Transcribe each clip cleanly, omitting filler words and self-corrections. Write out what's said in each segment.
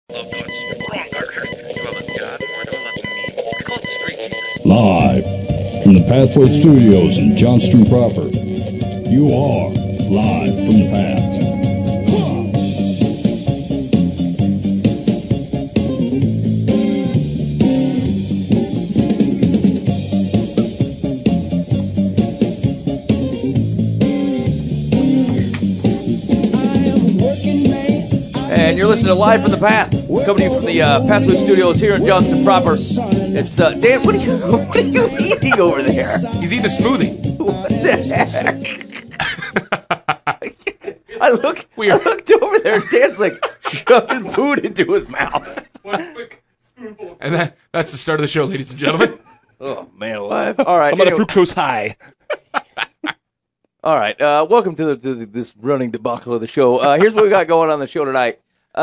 Love much stronger. Do I love God more? Do I love me? I call it straight Jesus. Live from the Pathway Studios in Johnston proper, you are live from the path. And you're listening to Live from the Path, coming to you from the Pathway Studios here in Johnston proper. It's Dan. What are you eating over there? He's eating a smoothie. What the heck? I looked over there, and Dan's like shoving food into his mouth. And that's the start of the show, ladies and gentlemen. Oh man, alive! All right, I'm on a fructose high. All right, welcome to this running debacle of the show. Here's what we got going on the show tonight.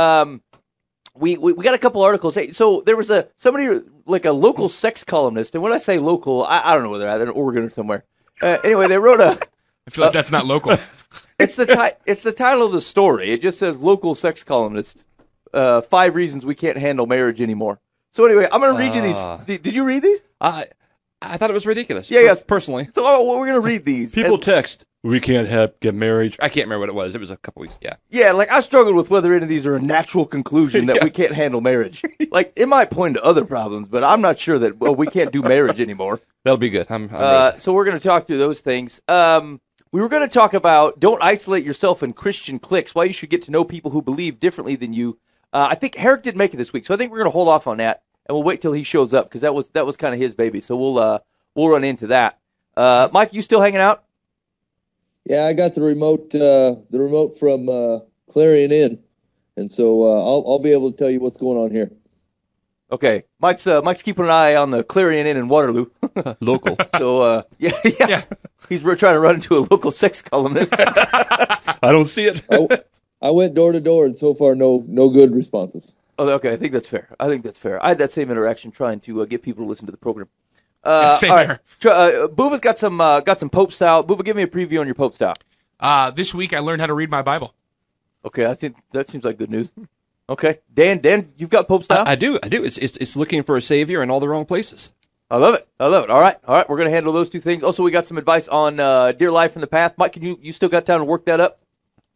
We got a couple articles. Hey, so there was somebody like a local sex columnist, and when I say local, I don't know where they're at. They're in Oregon or somewhere. Anyway, they wrote I feel like that's not local. It's the title of the story. It just says local sex columnist. 5 reasons we can't handle marriage anymore. So anyway, I'm going to read you these. Did you read these? I thought it was ridiculous. Yeah, yes. Personally. So we're going to read these. People text, we can't get married. I can't remember what it was. It was a couple weeks. Yeah. Yeah, like I struggled with whether any of these are a natural conclusion that we can't handle marriage. Like it might point to other problems, but I'm not sure that we can't do marriage anymore. That'll be good. I'm ready. So we're going to talk through those things. We were going to talk about don't isolate yourself in Christian cliques, why you should get to know people who believe differently than you. I think Herrick didn't make it this week, so I think we're going to hold off on that, and we'll wait till he shows up because that was kind of his baby. So we'll run into that. Mike, you still hanging out? Yeah, I got the remote from Clarion Inn, and so I'll be able to tell you what's going on here. Okay, Mike's keeping an eye on the Clarion Inn in Waterloo. Local. So yeah. He's trying to run into a local sex columnist. I don't see it. I went door to door, and so far no good responses. Oh, okay, I think that's fair. I had that same interaction trying to get people to listen to the program. Same all here. Right. Boova's got some Pope style. Boova, give me a preview on your Pope style. This week I learned how to read my Bible. Okay, I think that seems like good news. Okay, Dan, you've got Pope style. I do. It's looking for a savior in all the wrong places. I love it. All right. We're gonna handle those two things. Also, we got some advice on Dear Life from the Path. Mike, can you still got time to work that up?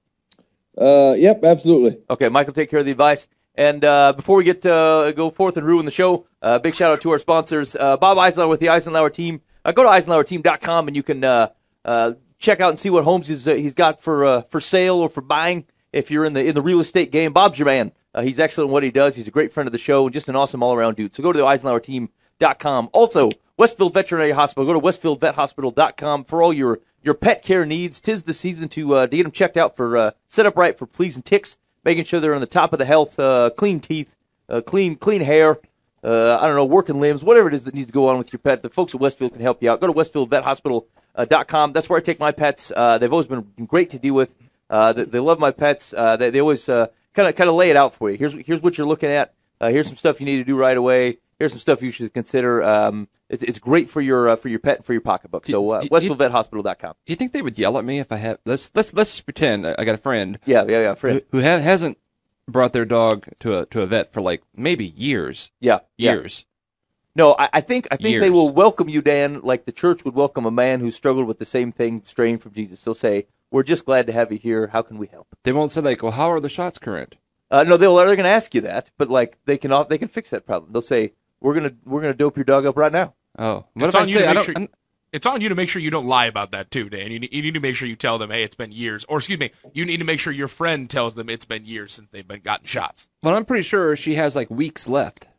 Yep, absolutely. Okay, Mike will take care of the advice. And before we get go forth and ruin the show, big shout out to our sponsors, Bob Eisenhower with the Eisenhower team. Go to EisenhowerTeam.com and you can check out and see what homes he's got for sale or for buying. If you're in the real estate game, Bob's your man. He's excellent in what he does. He's a great friend of the show and just an awesome all around dude. So go to the EisenhowerTeam.com. Also, Westfield Veterinary Hospital. Go to WestfieldVetHospital.com for all your pet care needs. 'Tis the season to get them checked out for set up right for fleas and ticks. Making sure they're on the top of the health, clean teeth, clean hair, working limbs, whatever it is that needs to go on with your pet. The folks at Westfield can help you out. Go to WestfieldVetHospital.com. That's where I take my pets. They've always been great to deal with. They love my pets. They always kind of lay it out for you. Here's what you're looking at. Here's some stuff you need to do right away. Here's some stuff you should consider. It's great for your pet and for your pocketbook. So WestfieldVetHospital.com. Do you think they would yell at me if I had? Let's pretend I got a friend. Yeah, friend who hasn't brought their dog to a vet for like maybe years. Yeah, years. No, I think years. They will welcome you, Dan, like the church would welcome a man who struggled with the same thing, straying from Jesus. They'll say, "We're just glad to have you here. How can we help?" They won't say like, "Well, how are the shots current?" No, they're going to ask you that, but like they can fix that problem. They'll say, "We're gonna dope your dog up right now." Oh, what if I say it's on you to make sure you don't lie about that too, Dan. You need to make sure you tell them, hey, it's been years. Or excuse me, you need to make sure your friend tells them it's been years since they've been gotten shots. Well, I'm pretty sure she has like weeks left.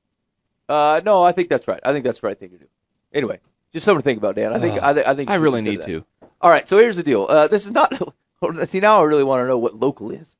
No, I think that's right. I think that's the right thing to do. Anyway, just something to think about, Dan. I think I really need to. All right, so here's the deal. This is not. See, now I really want to know what local is.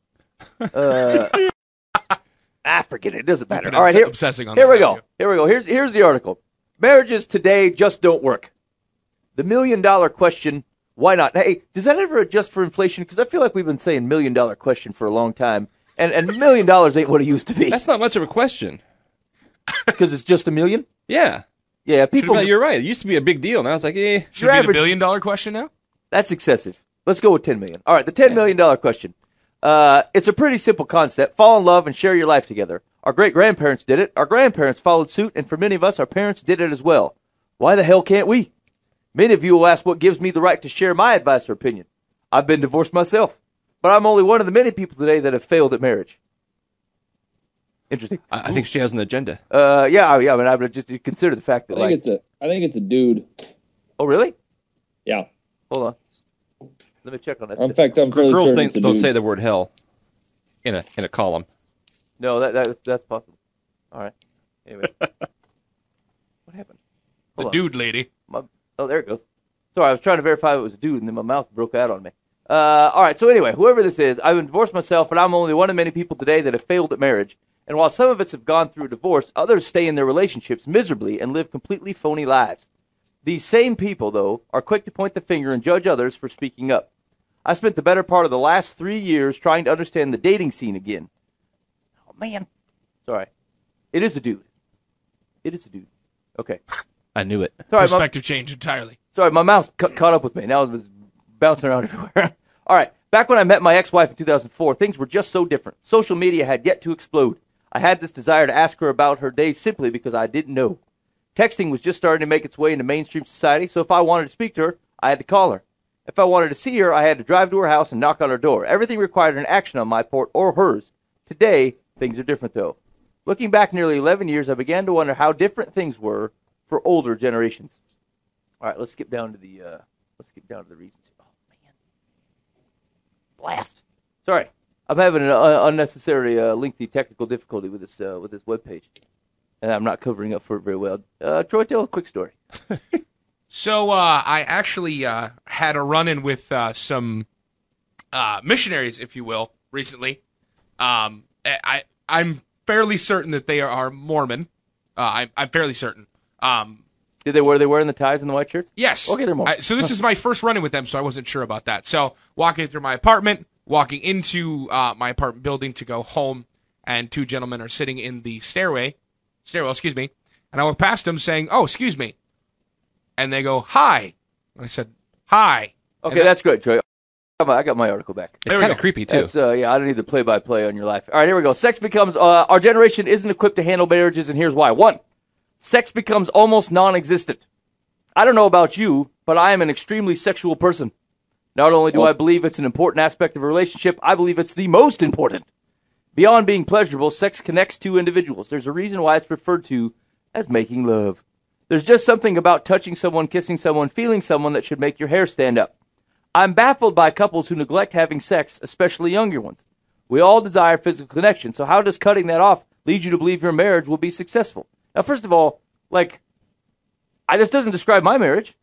Forget it. It doesn't matter. All right, obsessing on here we go. Here we go. Here's the article. Marriages today just don't work. The $1 million question, why not? Hey, does that ever adjust for inflation? Because I feel like we've been saying $1 million question for a long time, and $1 million ain't what it used to be. That's not much of a question. Because it's just $1 million? Yeah. Yeah, people. You're right. It used to be a big deal. Now it's like, Should it be the $1 billion question now? That's excessive. Let's go with $10 million. All right, the $10 million question. It's a pretty simple concept. Fall in love and share your life together. Our great-grandparents did it. Our grandparents followed suit, and for many of us, our parents did it as well. Why the hell can't we? Many of you will ask what gives me the right to share my advice or opinion. I've been divorced myself, but I'm only one of the many people today that have failed at marriage. Interesting. I think she has an agenda. Yeah. I mean, I would just consider the fact that, I think it's a dude. Oh, really? Yeah. Hold on. Let me check on that. In fact, I'm fairly Girls certain it's a don't dude. say the word hell in a column. No, that's possible. All right. Anyway, what happened? The Hold on. dude lady. Oh, there it goes. Sorry, I was trying to verify it was a dude, and then my mouth broke out on me. All right, so anyway, whoever this is, I've been divorced myself, but I'm only one of many people today that have failed at marriage. And while some of us have gone through a divorce, others stay in their relationships miserably and live completely phony lives. These same people, though, are quick to point the finger and judge others for speaking up. I spent the better part of the last 3 years trying to understand the dating scene again. Oh, man. Sorry. It is a dude. It is a dude. Okay. I knew it. Sorry, Perspective change entirely. Sorry, my mouse caught up with me. Now it was bouncing around everywhere. All right. Back when I met my ex-wife in 2004, things were just so different. Social media had yet to explode. I had this desire to ask her about her day simply because I didn't know. Texting was just starting to make its way into mainstream society, so if I wanted to speak to her, I had to call her. If I wanted to see her, I had to drive to her house and knock on her door. Everything required an action on my part or hers. Today, things are different, though. Looking back nearly 11 years, I began to wonder how different things were for older generations. All right, let's skip down to the reasons. Oh man, blast! Sorry, I'm having an unnecessary, lengthy technical difficulty with this webpage, and I'm not covering up for it very well. Troy, tell a quick story. So I actually had a run-in with some missionaries, if you will, recently. I'm fairly certain that they are Mormon. I'm fairly certain. Were they wearing the ties and the white shirts? Yes. Okay, they're Mormon. So this is my first run-in with them, so I wasn't sure about that. So walking through my apartment, walking into my apartment building to go home, and two gentlemen are sitting in the stairwell, and I walk past them saying, "Oh, excuse me," and they go, "Hi," and I said, "Hi." Okay, that's great, Troy. I got my article back. It's kind of creepy, too. That's, I don't need the play-by-play on your life. All right, here we go. Sex becomes, our generation isn't equipped to handle marriages, and here's why. 1, sex becomes almost non-existent. I don't know about you, but I am an extremely sexual person. Not only do I believe it's an important aspect of a relationship, I believe it's the most important. Beyond being pleasurable, sex connects two individuals. There's a reason why it's referred to as making love. There's just something about touching someone, kissing someone, feeling someone that should make your hair stand up. I'm baffled by couples who neglect having sex, especially younger ones. We all desire physical connection, so how does cutting that off lead you to believe your marriage will be successful? Now, first of all, this doesn't describe my marriage.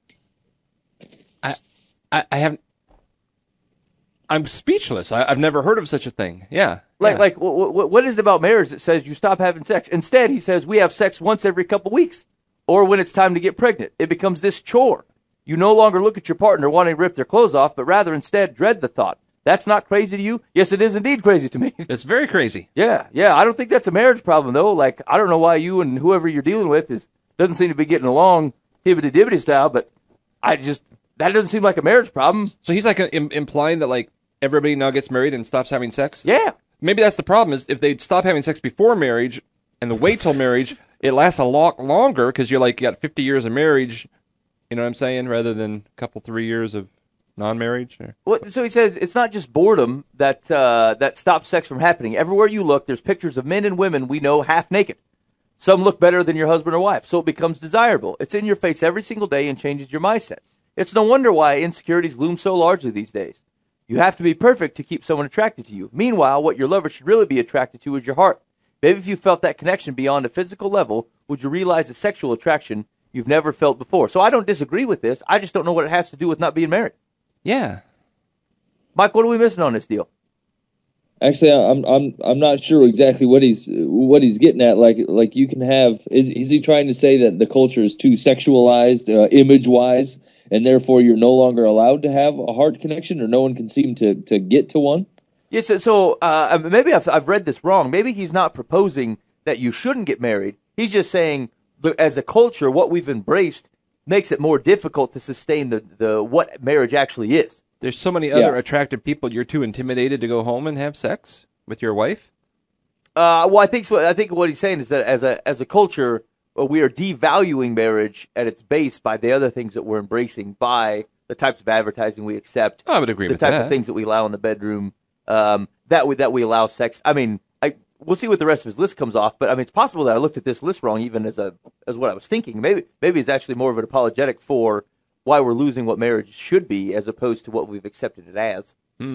I'm speechless. I've never heard of such a thing. Yeah. What is it about marriage that says you stop having sex? Instead, he says we have sex once every couple weeks, or when it's time to get pregnant. It becomes this chore. You no longer look at your partner wanting to rip their clothes off, but rather instead dread the thought. That's not crazy to you? Yes, it is indeed crazy to me. It's very crazy. Yeah. I don't think that's a marriage problem, though. I don't know why you and whoever you're dealing with doesn't seem to be getting along hibbity-dibbity style, but that doesn't seem like a marriage problem. So he's implying that everybody now gets married and stops having sex? Yeah. Maybe that's the problem, is if they stop having sex before marriage and wait till marriage, it lasts a lot longer because you got 50 years of marriage, you know what I'm saying, rather than a couple, 3 years of non-marriage. So he says it's not just boredom that stops sex from happening. Everywhere you look, there's pictures of men and women we know half naked. Some look better than your husband or wife, so it becomes desirable. It's in your face every single day and changes your mindset. It's no wonder why insecurities loom so largely these days. You have to be perfect to keep someone attracted to you. Meanwhile, what your lover should really be attracted to is your heart. Maybe if you felt that connection beyond a physical level, would you realize a sexual attraction you've never felt before? So I don't disagree with this. I just don't know what it has to do with not being married. Yeah. Mike, what are we missing on this deal? Actually, I'm not sure exactly what he's getting at. Like you can have is he trying to say that the culture is too sexualized, image wise, and therefore you're no longer allowed to have a heart connection, or no one can seem to get to one? Yes. So maybe I've read this wrong. Maybe he's not proposing that you shouldn't get married. He's just saying as a culture, what we've embraced makes it more difficult to sustain the what marriage actually is. There's so many other attractive people. You're too intimidated to go home and have sex with your wife. Well, I think so. I think what he's saying is that as a culture, we are devaluing marriage at its base by the other things that we're embracing, by the types of advertising we accept. I would agree with the type that. of things that we allow in the bedroom. That we allow sex. I mean, we'll see what the rest of his list comes off. But I mean, it's possible that I looked at this list wrong, even as what I was thinking. Maybe it's actually more of an apologetic for why we're losing what marriage should be, as opposed to what we've accepted it as.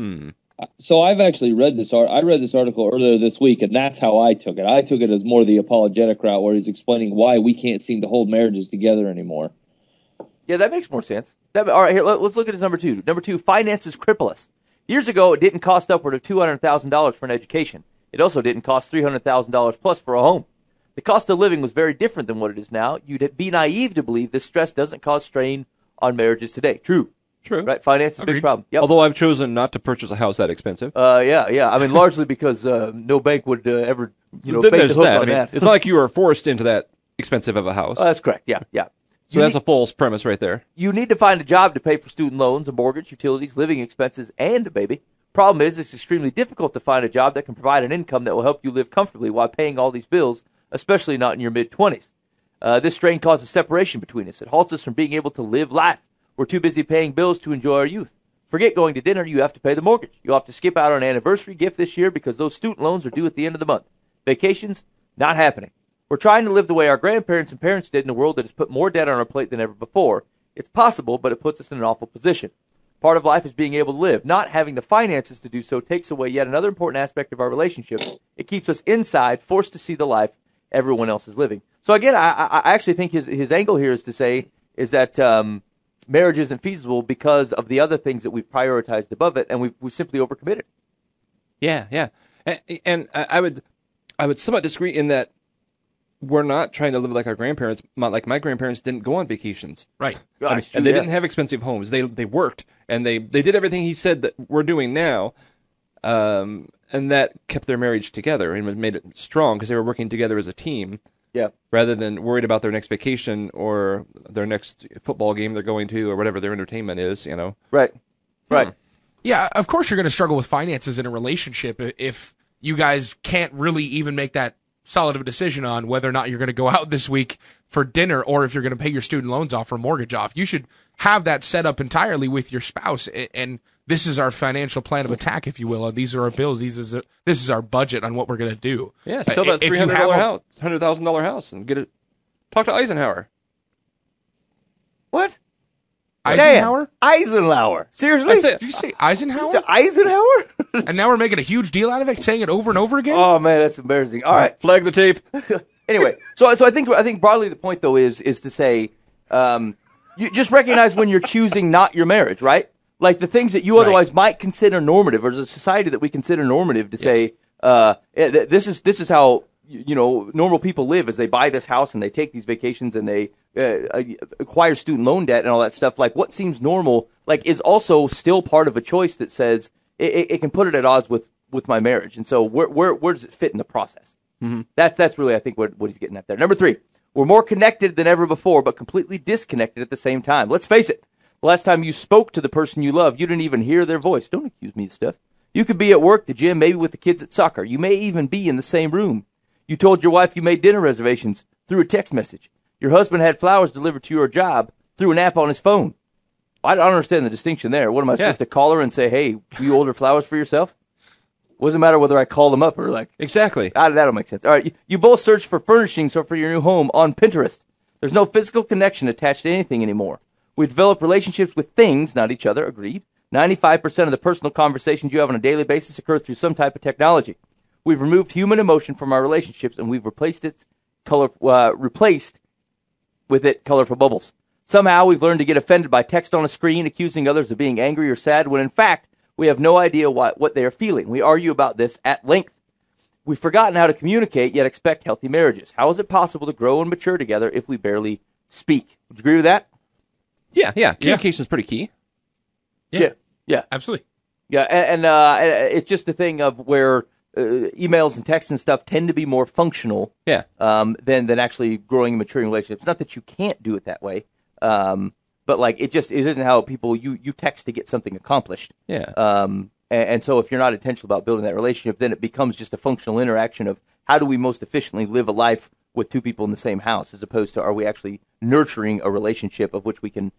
So I've actually read this. I read this article earlier this week, and that's how I took it. I took it as more the apologetic route, where he's explaining why we can't seem to hold marriages together anymore. Yeah, that makes more sense. All right, here, let's look at his number two. Number two, finances cripple us. Years ago, it didn't cost upward of $200,000 for an education. It also didn't cost $300,000 plus for a home. The cost of living was very different than what it is now. You'd be naive to believe this stress doesn't cause strain on marriages today. True. Right? Finance is a big problem. Yep. Although I've chosen not to purchase a house that expensive. Yeah. I mean, largely because no bank would ever, Then bank the there's hook that. on I mean, that. it's not like you were forced into that expensive of a house. That's correct. Yeah. So that's a false premise right there. You need to find a job to pay for student loans, a mortgage, utilities, living expenses, and a baby. Problem is, it's extremely difficult to find a job that can provide an income that will help you live comfortably while paying all these bills, especially not in your mid-20s. This strain causes separation between us. It halts us from being able to live life. We're too busy paying bills to enjoy our youth. Forget going to dinner, you have to pay the mortgage. You'll have to skip out on an anniversary gift this year because those student loans are due at the end of the month. Vacations, not happening. We're trying to live the way our grandparents and parents did in a world that has put more debt on our plate than ever before. It's possible, but it puts us in an awful position. Part of life is being able to live. Not having the finances to do so takes away yet another important aspect of our relationship. It keeps us inside, forced to see the life everyone else is living. So again, I actually think his angle here is to say is that marriage isn't feasible because of the other things that we've prioritized above it, and we've simply overcommitted. Yeah. And I would somewhat disagree in that we're not trying to live like our grandparents. Like my grandparents didn't go on vacations. Right. And they didn't have expensive homes. They worked, and they did everything he said that we're doing now, and that kept their marriage together and made it strong because they were working together as a team. Yeah. Rather than worried about their next vacation or their next football game they're going to or whatever their entertainment is, Right. Yeah, of course you're going to struggle with finances in a relationship if you guys can't really even make that solid of a decision on whether or not you're going to go out this week for dinner or if you're going to pay your student loans off or mortgage off. You should have that set up entirely with your spouse, and this is our financial plan of attack, if you will. And these are our bills. This is our budget on what we're going to do. Yeah, sell that $300,000 house and get it. Talk to Eisenhower. What? Eisenhower? Eisenhower. Seriously? Did you say Eisenhower? Eisenhower? And now we're making a huge deal out of it, saying it over and over again? Oh man, that's embarrassing. All right. Flag the tape. Anyway, so I think broadly the point though is to say, you just recognize when you're choosing not your marriage, right? Like the things that you otherwise might consider normative, or the society that we consider normative, to say, this is how normal people live, as they buy this house and they take these vacations and they acquire student loan debt and all that stuff. Like what seems normal, like is also still part of a choice that says it can put it at odds with my marriage. And so where does it fit in the process? Mm-hmm. That's really, I think, what he's getting at there. Number 3, we're more connected than ever before, but completely disconnected at the same time. Let's face it. The last time you spoke to the person you love, you didn't even hear their voice. Don't accuse me of stuff. You could be at work, the gym, maybe with the kids at soccer. You may even be in the same room. You told your wife you made dinner reservations through a text message. Your husband had flowers delivered to your job through an app on his phone. I don't understand the distinction there. What am I supposed to call her and say, hey, will you order flowers for yourself? What does it matter whether I call them up or like... Exactly. That'll make sense. All right, you both searched for furnishings or for your new home on Pinterest. There's no physical connection attached to anything anymore. We develop relationships with things, not each other, agreed. 95% of the personal conversations you have on a daily basis occur through some type of technology. We've removed human emotion from our relationships, and we've replaced with it colorful bubbles. Somehow we've learned to get offended by text on a screen, accusing others of being angry or sad, when in fact we have no idea what they are feeling. We argue about this at length. We've forgotten how to communicate, yet expect healthy marriages. How is it possible to grow and mature together if we barely speak? Would you agree with that? Yeah. Communication is pretty key. Yeah. Absolutely. Yeah, and it's just a thing of where emails and texts and stuff tend to be more functional than actually growing and maturing relationships. Not that you can't do it that way, but like it isn't how people you text to get something accomplished. Yeah. And so if you're not intentional about building that relationship, then it becomes just a functional interaction of how do we most efficiently live a life with two people in the same house, as opposed to are we actually nurturing a relationship of which we can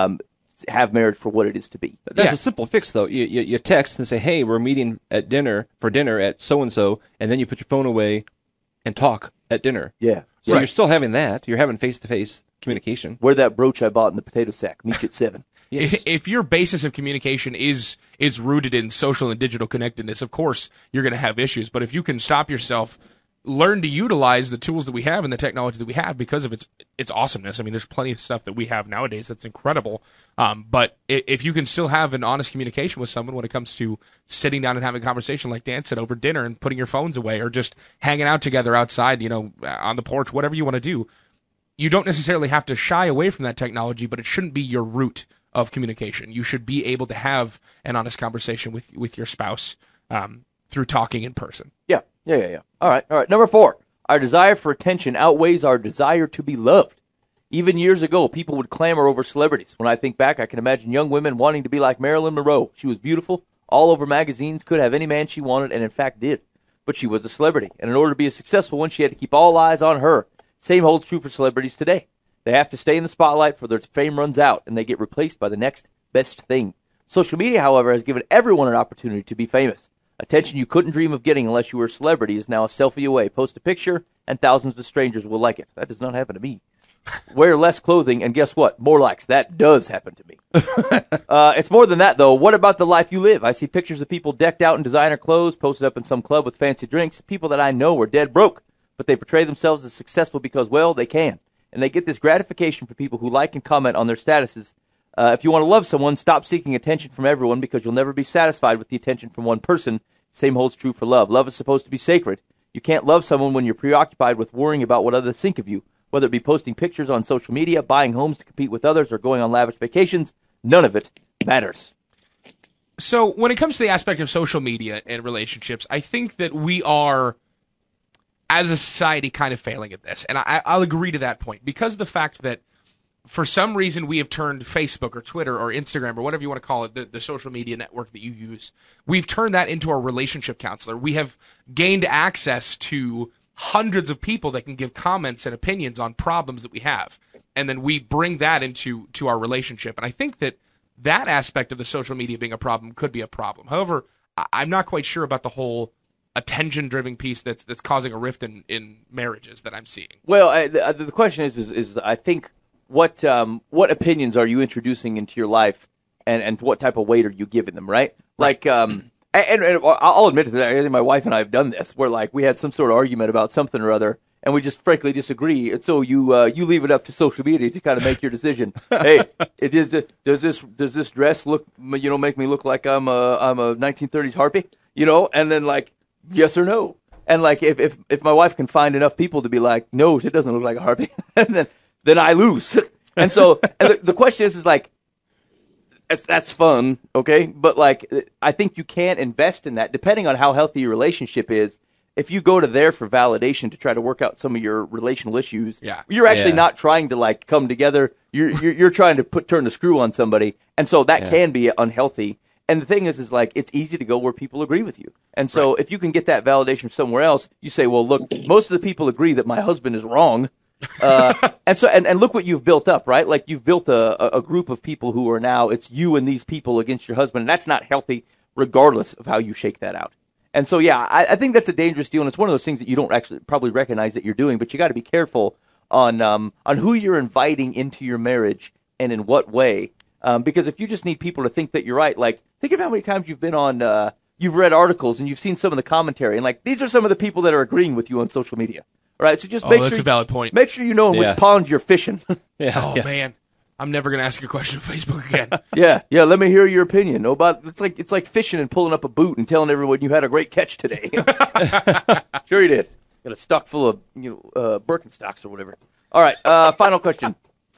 have marriage for what it is to be. That's a simple fix, though. You text and say, hey, we're meeting at dinner at so-and-so, and then you put your phone away and talk at dinner. Yeah. So you're still having that. You're having face-to-face communication. Where that brooch I bought in the potato sack, meet you at 7. Yes. If your basis of communication is rooted in social and digital connectedness, of course you're going to have issues. But if you can stop yourself, learn to utilize the tools that we have and the technology that we have because of its awesomeness. I mean, there's plenty of stuff that we have nowadays that's incredible. But if you can still have an honest communication with someone when it comes to sitting down and having a conversation, like Dan said, over dinner and putting your phones away, or just hanging out together outside, on the porch, whatever you want to do, you don't necessarily have to shy away from that technology, but it shouldn't be your root of communication. You should be able to have an honest conversation with your spouse through talking in person. Yeah. All right. Number 4, our desire for attention outweighs our desire to be loved. Even years ago, people would clamor over celebrities. When I think back, I can imagine young women wanting to be like Marilyn Monroe. She was beautiful, all over magazines, could have any man she wanted, and in fact did. But she was a celebrity, and in order to be a successful one, she had to keep all eyes on her. Same holds true for celebrities today. They have to stay in the spotlight for their fame runs out, and they get replaced by the next best thing. Social media, however, has given everyone an opportunity to be famous. Attention you couldn't dream of getting unless you were a celebrity is now a selfie away. Post a picture, and thousands of strangers will like it. That does not happen to me. Wear less clothing, and guess what? More likes. That does happen to me. It's more than that, though. What about the life you live? I see pictures of people decked out in designer clothes, posted up in some club with fancy drinks. People that I know are dead broke, but they portray themselves as successful because, well, they can. And they get this gratification for people who like and comment on their statuses. If you want to love someone, stop seeking attention from everyone because you'll never be satisfied with the attention from one person. Same holds true for love. Love is supposed to be sacred. You can't love someone when you're preoccupied with worrying about what others think of you. Whether it be posting pictures on social media, buying homes to compete with others, or going on lavish vacations, none of it matters. So when it comes to the aspect of social media and relationships, I think that we are, as a society, kind of failing at this. And I'll agree to that point because of the fact that for some reason we have turned Facebook or Twitter or Instagram or whatever you want to call it, the social media network that you use, we've turned that into our relationship counselor. We have gained access to hundreds of people that can give comments and opinions on problems that we have. And then we bring that into our relationship. And I think that aspect of the social media being a problem could be a problem. However, I'm not quite sure about the whole attention-driven piece that's causing a rift in marriages that I'm seeing. Well, the question is I think what opinions are you introducing into your life, and what type of weight are you giving them, right? Like, and I'll admit to that. I think my wife and I have done this, where like we had some sort of argument about something or other, and we just frankly disagree. And so you leave it up to social media to kind of make your decision. Hey, does this dress look make me look like I'm a 1930s harpy, And then like yes or no. And like if my wife can find enough people to be like, no, it doesn't look like a harpy, and then I lose. And so and the question is like, that's fun, okay? But like, I think you can invest in that depending on how healthy your relationship is. If you go to there for validation to try to work out some of your relational issues, you're actually not trying to like come together. You're trying to turn the screw on somebody, and so that can be unhealthy. And the thing is like it's easy to go where people agree with you. And so if you can get that validation somewhere else, you say, well, look, most of the people agree that my husband is wrong. And look what you've built up, right? Like you've built a group of people who are now, it's you and these people against your husband. And that's not healthy regardless of how you shake that out. And so, I think that's a dangerous deal. And it's one of those things that you don't actually probably recognize that you're doing, but you got to be careful on who you're inviting into your marriage and in what way. Because if you just need people to think that you're right, like think of how many times you've been on, you've read articles and you've seen some of the commentary and like, these are some of the people that are agreeing with you on social media. Right, so just that's a valid point. Make sure you know in which pond you're fishing. Man, I'm never gonna ask you a question on Facebook again. yeah. Let me hear your opinion. It's like fishing and pulling up a boot and telling everyone you had a great catch today. Sure you did. Got a stock full of Birkenstocks or whatever. All right, final question.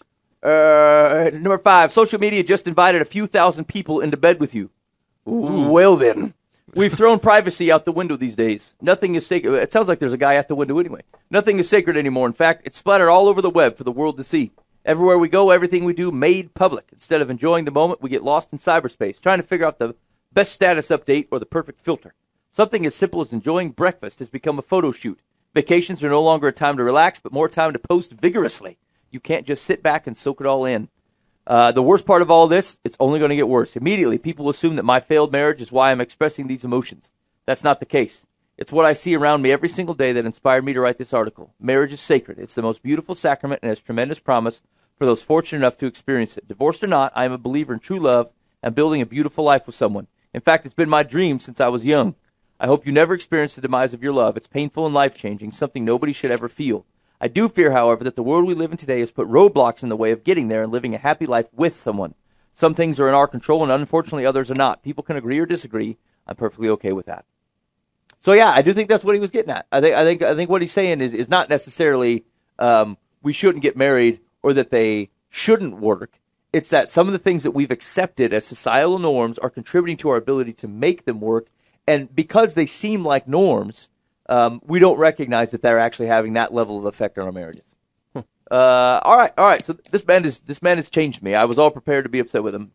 Number 5. Social media just invited a few thousand people into bed with you. Ooh. Well then. We've thrown privacy out the window these days. Nothing is sacred. It sounds like there's a guy at the window anyway. Nothing is sacred anymore. In fact, it's splattered all over the web for the world to see. Everywhere we go, everything we do made public. Instead of enjoying the moment, we get lost in cyberspace, trying to figure out the best status update or the perfect filter. Something as simple as enjoying breakfast has become a photo shoot. Vacations are no longer a time to relax, but more time to post vigorously. You can't just sit back and soak it all in. The worst part of all this, it's only going to get worse. Immediately, people assume that my failed marriage is why I'm expressing these emotions. That's not the case. It's what I see around me every single day that inspired me to write this article. Marriage is sacred. It's the most beautiful sacrament and has tremendous promise for those fortunate enough to experience it. Divorced or not, I am a believer in true love and building a beautiful life with someone. In fact, it's been my dream since I was young. I hope you never experience the demise of your love. It's painful and life-changing, something nobody should ever feel. I do fear, however, that the world we live in today has put roadblocks in the way of getting there and living a happy life with someone. Some things are in our control, and unfortunately others are not. People can agree or disagree. I'm perfectly okay with that. So yeah, I do think that's what he was getting at. I think what he's saying is not necessarily we shouldn't get married or that they shouldn't work. It's that some of the things that we've accepted as societal norms are contributing to our ability to make them work, and because they seem like norms, we don't recognize that they're actually having that level of effect on our marriages. All right. So this man has changed me. I was all prepared to be upset with him.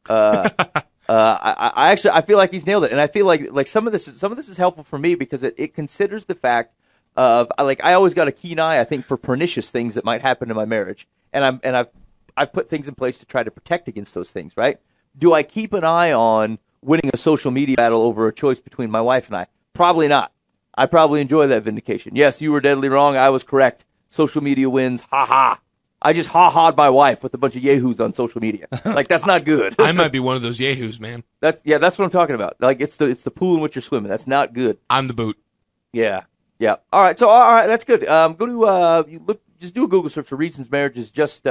I feel like he's nailed it, and I feel like some of this is helpful for me because it considers the fact of I always got a keen eye, I think, for pernicious things that might happen in my marriage, and I've put things in place to try to protect against those things. Right? Do I keep an eye on winning a social media battle over a choice between my wife and I? Probably not. I probably enjoy that vindication. Yes, you were deadly wrong. I was correct. Social media wins. Ha ha. I just ha-ha'd my wife with a bunch of yahoos on social media. That's not good. I might be one of those yahoos, man. That's what I'm talking about. It's the pool in which you're swimming. That's not good. I'm the boot. Yeah. All right. So all right, that's good. Go to just do a Google search for reasons marriage is just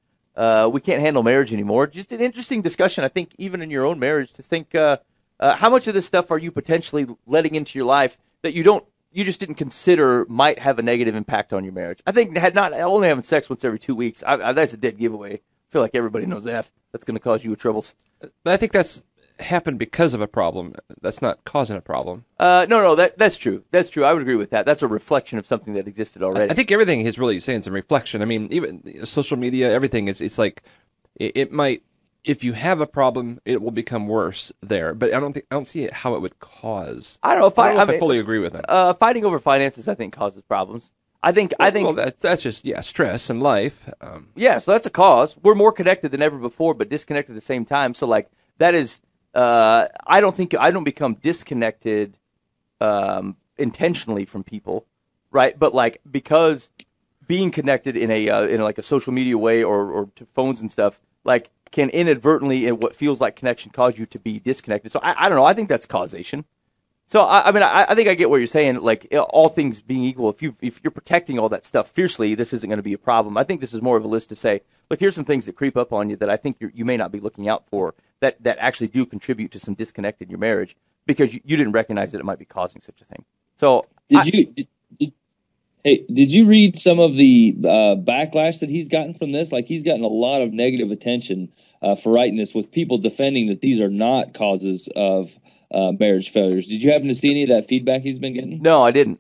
we can't handle marriage anymore. Just an interesting discussion, I think, even in your own marriage, to think how much of this stuff are you potentially letting into your life that you just didn't consider might have a negative impact on your marriage. I think only having sex once every 2 weeks, that's a dead giveaway. I feel like everybody knows that. That's going to cause you troubles. But I think that's happened because of a problem. That's not causing a problem. No, that's true. That's true. I would agree with that. That's a reflection of something that existed already. I think everything he's really saying is a reflection. I mean, even social media, everything it's like it might. If you have a problem, it will become worse there. But I don't see how it would cause. I don't know if I fully agree with him. Fighting over finances, I think, causes problems. I think. Well, that's just stress in life. So that's a cause. We're more connected than ever before, but disconnected at the same time. So that is. I don't become disconnected intentionally from people, right? But because being connected in a social media way or to phones and stuff can inadvertently, in what feels like connection, cause you to be disconnected. So I don't know. I think that's causation. So I think I get what you're saying. All things being equal, if you're protecting all that stuff fiercely, this isn't going to be a problem. I think this is more of a list to say, look, here's some things that creep up on you that I think you may not be looking out for that actually do contribute to some disconnect in your marriage because you didn't recognize that it might be causing such a thing. So did you read some of the backlash that he's gotten from this? He's gotten a lot of negative attention for writing this, with people defending that these are not causes of marriage failures. Did you happen to see any of that feedback he's been getting? No, I didn't.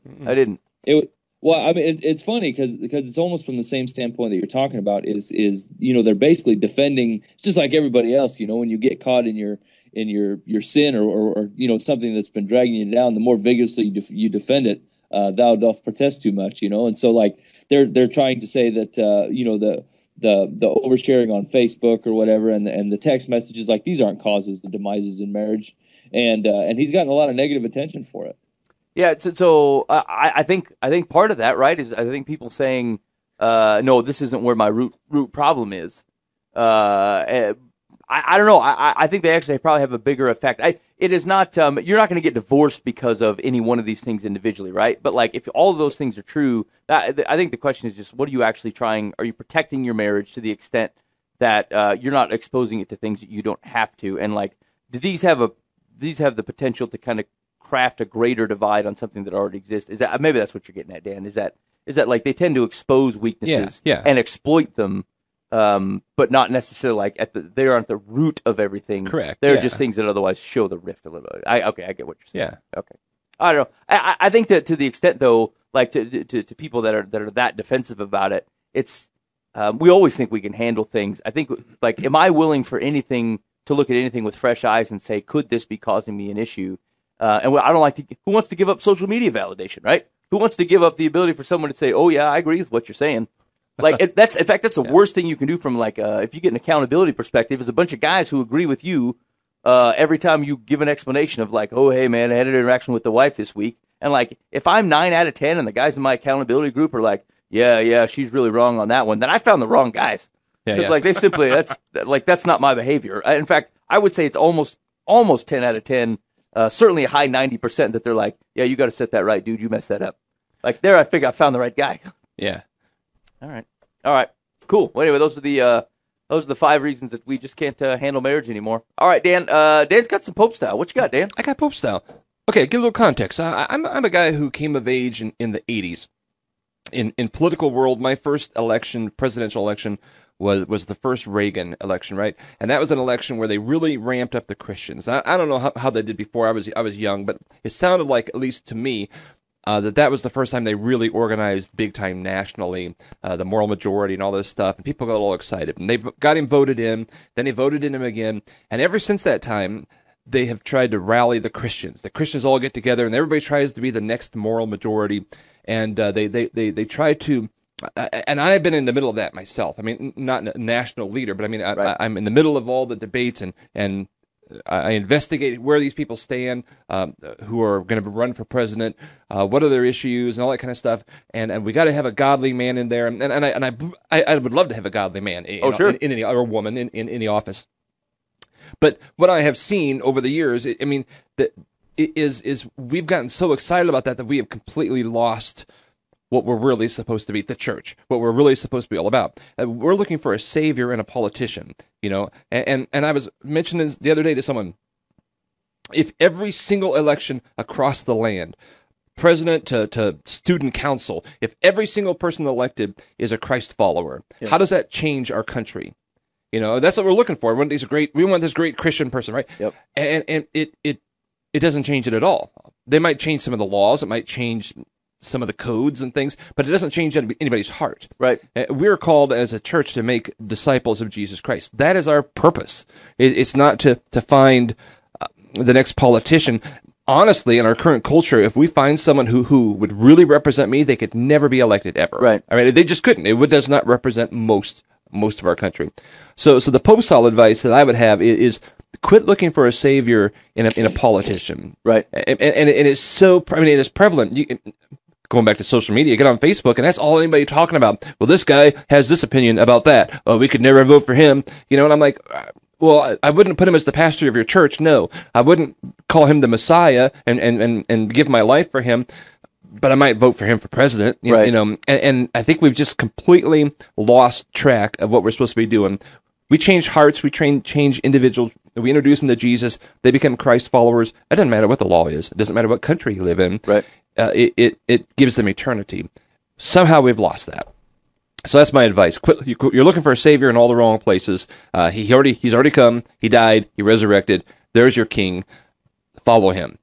It's funny because it's almost from the same standpoint that you're talking about. Is they're basically defending. It's just like everybody else. When you get caught in your sin or something that's been dragging you down, the more vigorously you defend it, thou doth protest too much. And so they're trying to say that the oversharing on Facebook or whatever, and the text messages, these aren't causes the demises in marriage, and he's gotten a lot of negative attention for it. Yeah, so I think part of that, right, is I think people saying, no, this isn't where my root problem is. I don't know. I think they actually probably have a bigger effect. It is not. You're not going to get divorced because of any one of these things individually, right? But if all of those things are true, I think the question is just, what are you actually trying? Are you protecting your marriage to the extent that you're not exposing it to things that you don't have to? And do these have the potential to kind of craft a greater divide on something that already exists? Is that maybe that's what you're getting at, Dan? Is that they tend to expose weaknesses and exploit them? But not necessarily they aren't the root of everything. Correct. They're just things that otherwise show the rift a little bit. I get what you're saying. Yeah. Okay. I don't know. I think that to the extent though, to people that are that defensive about it, it's we always think we can handle things. I think, like, am I willing for anything to look at anything with fresh eyes and say, could this be causing me an issue? And I don't like to. Who wants to give up social media validation, right? Who wants to give up the ability for someone to say, "Oh yeah, I agree with what you're saying"? Like that's the worst thing you can do from like if you get an accountability perspective is a bunch of guys who agree with you every time you give an explanation of like, "Oh hey man, I had an interaction with the wife this week," and like if I'm 9 out of 10 and the guys in my accountability group are like, "Yeah, she's really wrong on that one," then I found the wrong guys. Because like they simply that's not my behavior. In fact, I would say it's almost 10 out of 10. Certainly a high 90% that they're like, yeah, you got to set that right, dude. You messed that up. Like there, I think I found the right guy. Yeah. All right. Cool. Well, anyway, those are the 5 reasons that we just can't handle marriage anymore. All right, Dan. Dan's got some Pope style. What you got, Dan? I got Pope style. Okay, give a little context. I'm a guy who came of age in the 80s. In political world, my first presidential election, was the first Reagan election, right? And that was an election where they really ramped up the Christians. I don't know how they did before. I was young, but it sounded like, at least to me, that was the first time they really organized big time nationally, the moral majority and all this stuff. And people got all excited. And they got him voted in. Then they voted in him again. And ever since that time, they have tried to rally the Christians. The Christians all get together, and everybody tries to be the next moral majority. And they try to. And I've been in the middle of that myself. I mean, not a national leader, but I mean, Right. I'm in the middle of all the debates, and I investigate where these people stand, who are going to run for president, what are their issues, and all that kind of stuff. And we got to have a godly man in there, and I would love to have a godly man, or woman in the office. But what I have seen over the years, is we've gotten so excited about that we have completely lost what we're really supposed to be, the church, what we're really supposed to be all about. We're looking for a savior and a politician, and I was mentioning this the other day to someone, if every single election across the land, president to student council, if every single person elected is a Christ follower, how does that change our country? That's what we're looking for. We want this great Christian person, right? Yep. And it doesn't change it at all. They might change some of the laws. It might change some of the codes and things, but it doesn't change anybody's heart. Right. We're called as a church to make disciples of Jesus Christ. That is our purpose. It's not to find the next politician. Honestly, in our current culture, if we find someone who would really represent me, they could never be elected ever. Right. I mean, they just couldn't. It does not represent most of our country. So the Pope-style advice that I would have is quit looking for a savior in a politician. Right. And it is it is prevalent. Going back to social media, get on Facebook, and that's all anybody talking about. Well, this guy has this opinion about that. Oh, we could never vote for him. And I'm like, well, I wouldn't put him as the pastor of your church. No, I wouldn't call him the Messiah and give my life for him. But I might vote for him for president. Right. And I think we've just completely lost track of what we're supposed to be doing. We change hearts. We change individuals. We introduce them to Jesus. They become Christ followers. It doesn't matter what the law is. It doesn't matter what country you live in. Right. It gives them eternity. Somehow we've lost that. So that's my advice. Quit. You're looking for a savior in all the wrong places. He's already come. He died. He resurrected. There's your king. Follow him.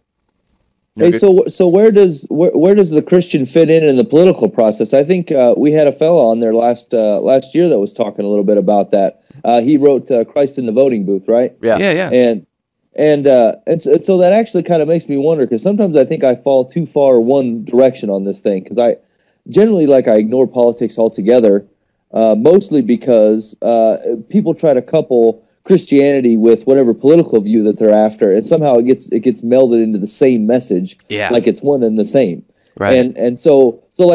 Hey, so where does the Christian fit in the political process? I think we had a fellow on there last year that was talking a little bit about that. He wrote Christ in the Voting Booth, right? Yeah. And so that actually kind of makes me wonder, because sometimes I think I fall too far one direction on this thing, because I generally I ignore politics altogether, mostly because people try to couple Christianity with whatever political view that they're after, and somehow it gets melded into the same message, like it's one and the same. Right. And so how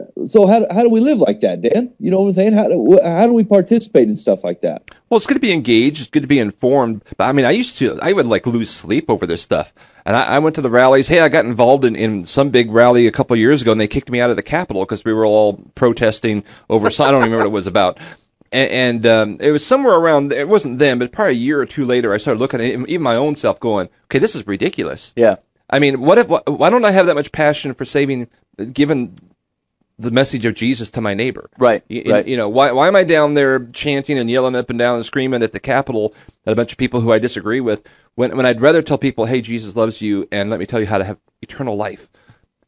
do we live like that, Dan? You know what I'm saying? How do we participate in stuff like that? Well, it's good to be engaged. It's good to be informed. But I mean, I would lose sleep over this stuff. And I went to the rallies. Hey, I got involved in some big rally a couple of years ago, and they kicked me out of the Capitol because we were all protesting over. I don't even remember what it was about. And it was somewhere around. It wasn't then, but probably a year or two later, I started looking at it, even my own self, going, "Okay, this is ridiculous." Yeah. I mean, why don't I have that much passion for giving the message of Jesus to my neighbor? Right. Why am I down there chanting and yelling up and down and screaming at the Capitol at a bunch of people who I disagree with, when I'd rather tell people, hey, Jesus loves you, and let me tell you how to have eternal life.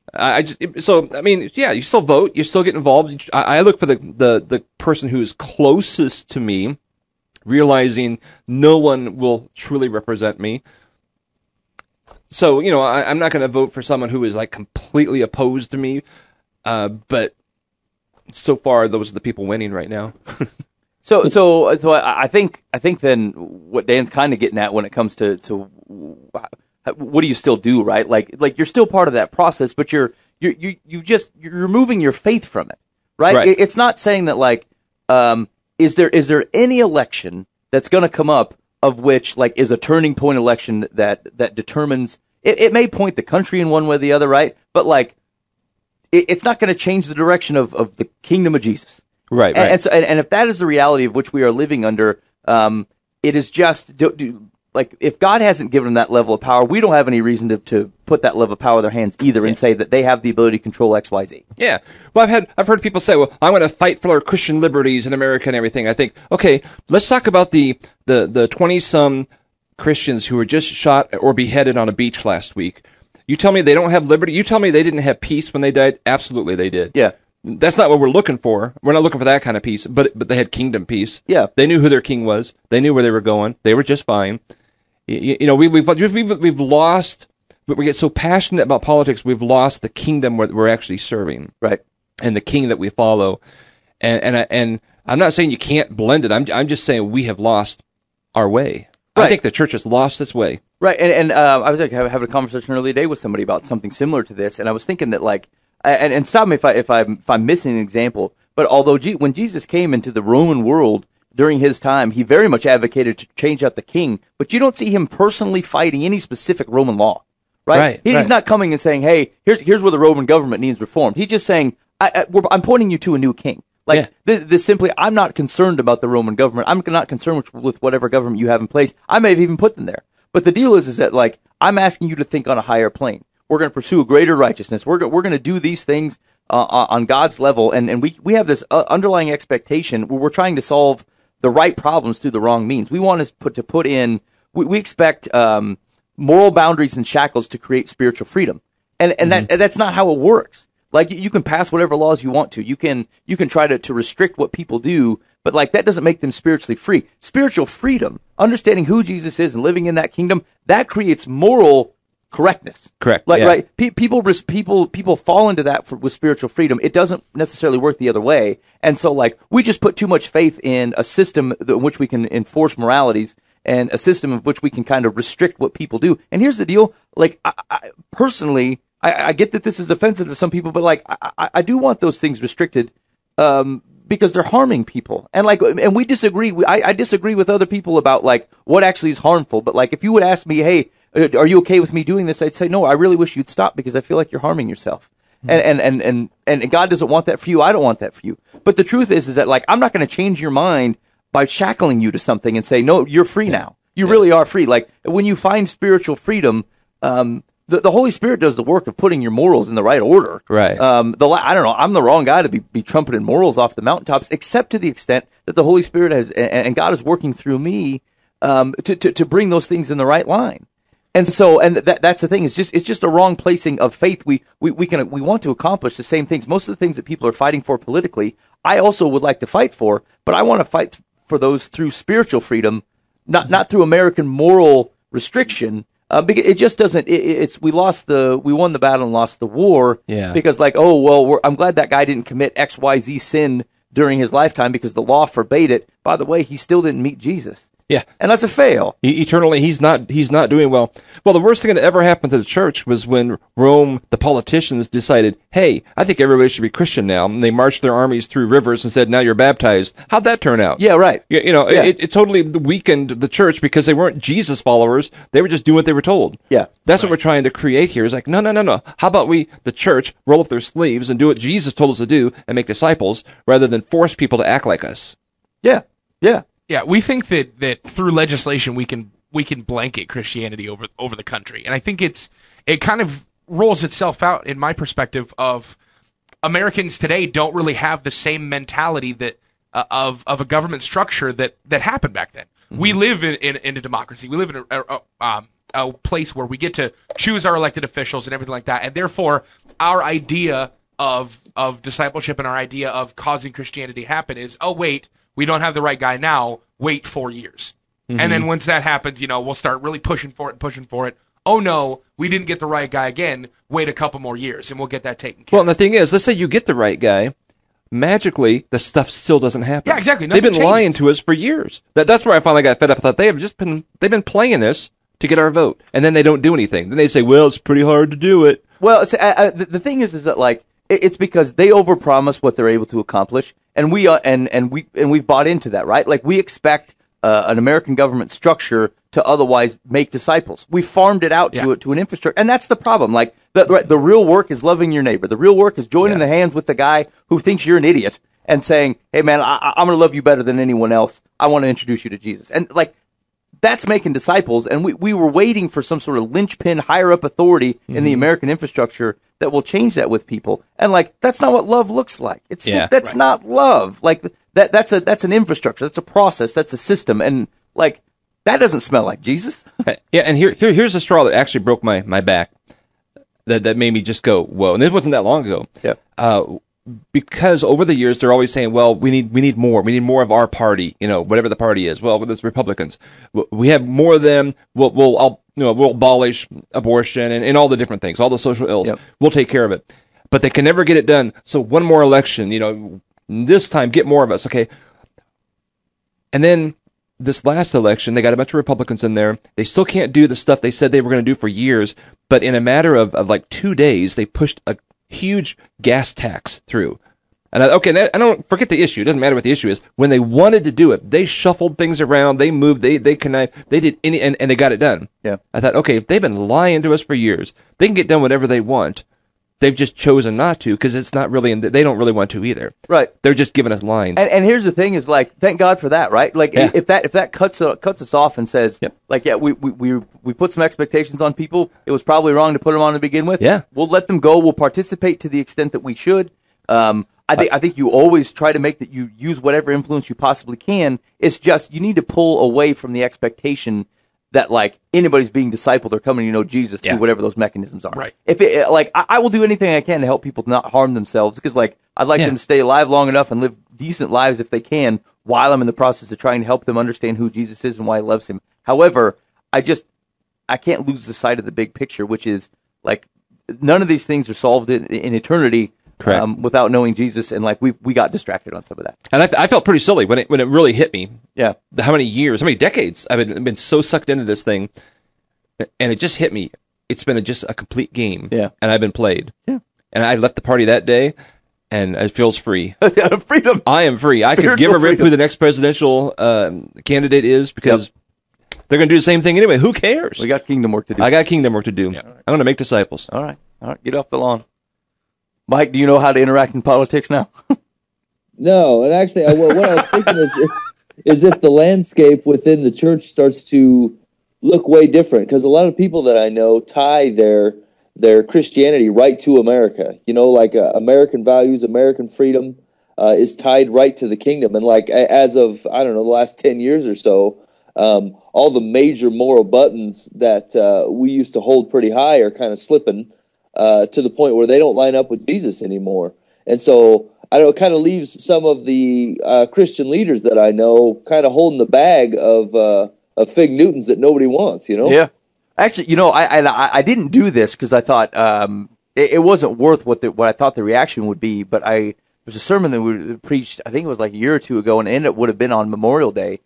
I mean, yeah, you still vote, you still get involved. I look for the person who is closest to me, realizing no one will truly represent me. So, I'm not going to vote for someone who is like completely opposed to me. But so far, those are the people winning right now. So I think then what Dan's kind of getting at when it comes to what do you still do, right? Like you're still part of that process, but you're removing your faith from it, right? It's not saying that like is there any election that's going to come up of which like is a turning point election that determines it may point the country in one way or the other, right? But like it's not going to change the direction of the kingdom of Jesus. Right. And if that is the reality of which we are living under, it is just like if God hasn't given them that level of power, we don't have any reason to put that level of power in their hands either, and say that they have the ability to control X, Y, Z. Yeah. Well, I've heard people say, "Well, I'm going to fight for our Christian liberties in America and everything." I think, okay, let's talk about the 20-some Christians who were just shot or beheaded on a beach last week. You tell me they don't have liberty? You tell me they didn't have peace when they died? Absolutely, they did. Yeah. That's not what we're looking for. We're not looking for that kind of peace, but they had kingdom peace. Yeah. They knew who their king was. They knew where they were going. They were just fine. We've lost, but we get so passionate about politics, we've lost the kingdom we're actually serving. Right. And the king that we follow. And I'm not saying you can't blend it. I'm just saying we have lost our way. Right. I think the church has lost its way. Right. And I was having a conversation earlier today with somebody about something similar to this, and I was thinking that like, and stop me if I'm missing an example. But although when Jesus came into the Roman world during his time, he very much advocated to change out the king. But you don't see him personally fighting any specific Roman law, right? He's not coming and saying, "Hey, here's where the Roman government needs reform." He's just saying, "I'm pointing you to a new king." Like this simply, I'm not concerned about the Roman government. I'm not concerned with whatever government you have in place. I may have even put them there. But the deal is that like I'm asking you to think on a higher plane. We're going to pursue a greater righteousness. We're going to do these things on God's level, and we have this underlying expectation where we're trying to solve the right problems through the wrong means. We want to put in. We expect moral boundaries and shackles to create spiritual freedom, and that's not how it works. Like you can pass whatever laws you want to. You can try to restrict what people do, but like that doesn't make them spiritually free. Spiritual freedom, understanding who Jesus is and living in that kingdom, that creates moral correctness. Correct. Like right. People fall into that with spiritual freedom. It doesn't necessarily work the other way. And so like we just put too much faith in a system in which we can enforce moralities and a system of which we can kind of restrict what people do. And here's the deal. Like I personally, I get that this is offensive to some people, but like I do want those things restricted because they're harming people. And like and we disagree. I disagree with other people about like what actually is harmful. But like if you would ask me, hey, are you okay with me doing this? I'd say, no, I really wish you'd stop because I feel like you're harming yourself. And God doesn't want that for you. I don't want that for you. But the truth is that like, I'm not going to change your mind by shackling you to something and say, no, you're free now. You really are free. Like when you find spiritual freedom, the Holy Spirit does the work of putting your morals in the right order. Right. I don't know. I'm the wrong guy to be trumpeting morals off the mountaintops, except to the extent that the Holy Spirit has, and God is working through me, to bring those things in the right line. And so, and that's the thing. It's just a wrong placing of faith. We want to accomplish the same things. Most of the things that people are fighting for politically, I also would like to fight for, but I want to fight for those through spiritual freedom, not through American moral restriction. Because it just doesn't. We won the battle and lost the war. Yeah. Because like, oh well, I'm glad that guy didn't commit XYZ sin during his lifetime because the law forbade it. By the way, he still didn't meet Jesus. Yeah. And that's a fail. Eternally, he's not doing well. Well, the worst thing that ever happened to the church was when Rome, the politicians, decided, hey, I think everybody should be Christian now. And they marched their armies through rivers and said, now you're baptized. How'd that turn out? Yeah, right. It totally weakened the church because they weren't Jesus followers. They were just doing what they were told. Yeah. That's what we're trying to create here. Is like, no. How about we, the church, roll up their sleeves and do what Jesus told us to do and make disciples rather than force people to act like us? Yeah. Yeah. Yeah, we think that through legislation we can blanket Christianity over the country, and I think it kind of rolls itself out in my perspective of Americans today don't really have the same mentality that of a government structure that happened back then. We live in a democracy. We live in a place where we get to choose our elected officials and everything like that, and therefore our idea of discipleship and our idea of causing Christianity happen is, oh wait, we don't have the right guy now. Wait 4 years, and then once that happens, we'll start really pushing for it. Oh no, we didn't get the right guy again. Wait a couple more years, and we'll get that taken care Well, of. and the thing is, let's say you get the right guy. Magically, the stuff still doesn't happen. Yeah, exactly. They've Nothing been lying changes. to us for years. That's where I finally got fed up. I thought they've been playing this to get our vote, and then they don't do anything. Then they say, well, it's pretty hard to do it. Well, the thing is that like it's because they overpromise what they're able to accomplish, and we've bought into that, right? Like we expect an American government structure to otherwise make disciples. We farmed it out to an infrastructure, and that's the problem. Like the real work is loving your neighbor. The real work is joining the hands with the guy who thinks you're an idiot and saying, "Hey, man, I'm going to love you better than anyone else. I want to introduce you to Jesus." And like that's making disciples. And we were waiting for some sort of linchpin, higher up authority in the American infrastructure that will change that with people. And like that's not what love looks like. That's not love. Like that's an infrastructure. That's a process. That's a system. And like that doesn't smell like Jesus. Yeah, and here's the straw that actually broke my back. That made me just go, whoa. And this wasn't that long ago. Yeah. Because over the years they're always saying, well, we need more. We need more of our party, whatever the party is. Well, whether it's Republicans, we have more of them. We'll abolish abortion and all the different things, all the social ills. Yep. We'll take care of it. But they can never get it done. So one more election, this time get more of us, okay? And then this last election, they got a bunch of Republicans in there. They still can't do the stuff they said they were going to do for years. But in a matter of like 2 days, they pushed a huge gas tax through. And I don't forget the issue. It doesn't matter what the issue is. When they wanted to do it, they shuffled things around. They moved. They connived. They did and they got it done. Yeah. I thought, okay, they've been lying to us for years. They can get done whatever they want. They've just chosen not to because it's not really. They don't really want to either. Right. They're just giving us lines. And here's the thing: is like, thank God for that, right? Like, if that cuts us off and says, like, we put some expectations on people. It was probably wrong to put them on to begin with. Yeah. We'll let them go. We'll participate to the extent that we should. I think you always try to make that you use whatever influence you possibly can. It's just you need to pull away from the expectation that like anybody's being discipled or coming to know Jesus through whatever those mechanisms are. Right. If it, like I will do anything I can to help people not harm themselves because like I'd like them to stay alive long enough and live decent lives if they can while I'm in the process of trying to help them understand who Jesus is and why he loves him. However, I can't lose the sight of the big picture, which is like none of these things are solved in eternity. Correct. Without knowing Jesus, and like we got distracted on some of that. And I felt pretty silly when it really hit me. Yeah. How many years, how many decades I've been so sucked into this thing, and it just hit me. It's been just a complete game. Yeah. And I've been played. Yeah. And I left the party that day, and it feels free. Freedom. I am free. I could Spiritual give a rip freedom. who the next presidential candidate is because they're going to do the same thing anyway. Who cares? We got kingdom work to do. I got kingdom work to do. I'm going to make disciples. All right. Get off the lawn. Mike, do you know how to interact in politics now? No, and actually, what I was thinking is if the landscape within the church starts to look way different, because a lot of people that I know tie their Christianity right to America. Like American values, American freedom is tied right to the kingdom. And like as of, I don't know, the last 10 years or so, all the major moral buttons that we used to hold pretty high are kind of slipping to the point where they don't line up with Jesus anymore. And so I know it kind of leaves some of the Christian leaders that I know kind of holding the bag of Fig Newtons that nobody wants, Yeah. Actually, I didn't do this because I thought it wasn't worth what I thought the reaction would be. But there's a sermon that we preached, I think it was like a year or two ago, and it would have been on Memorial Day.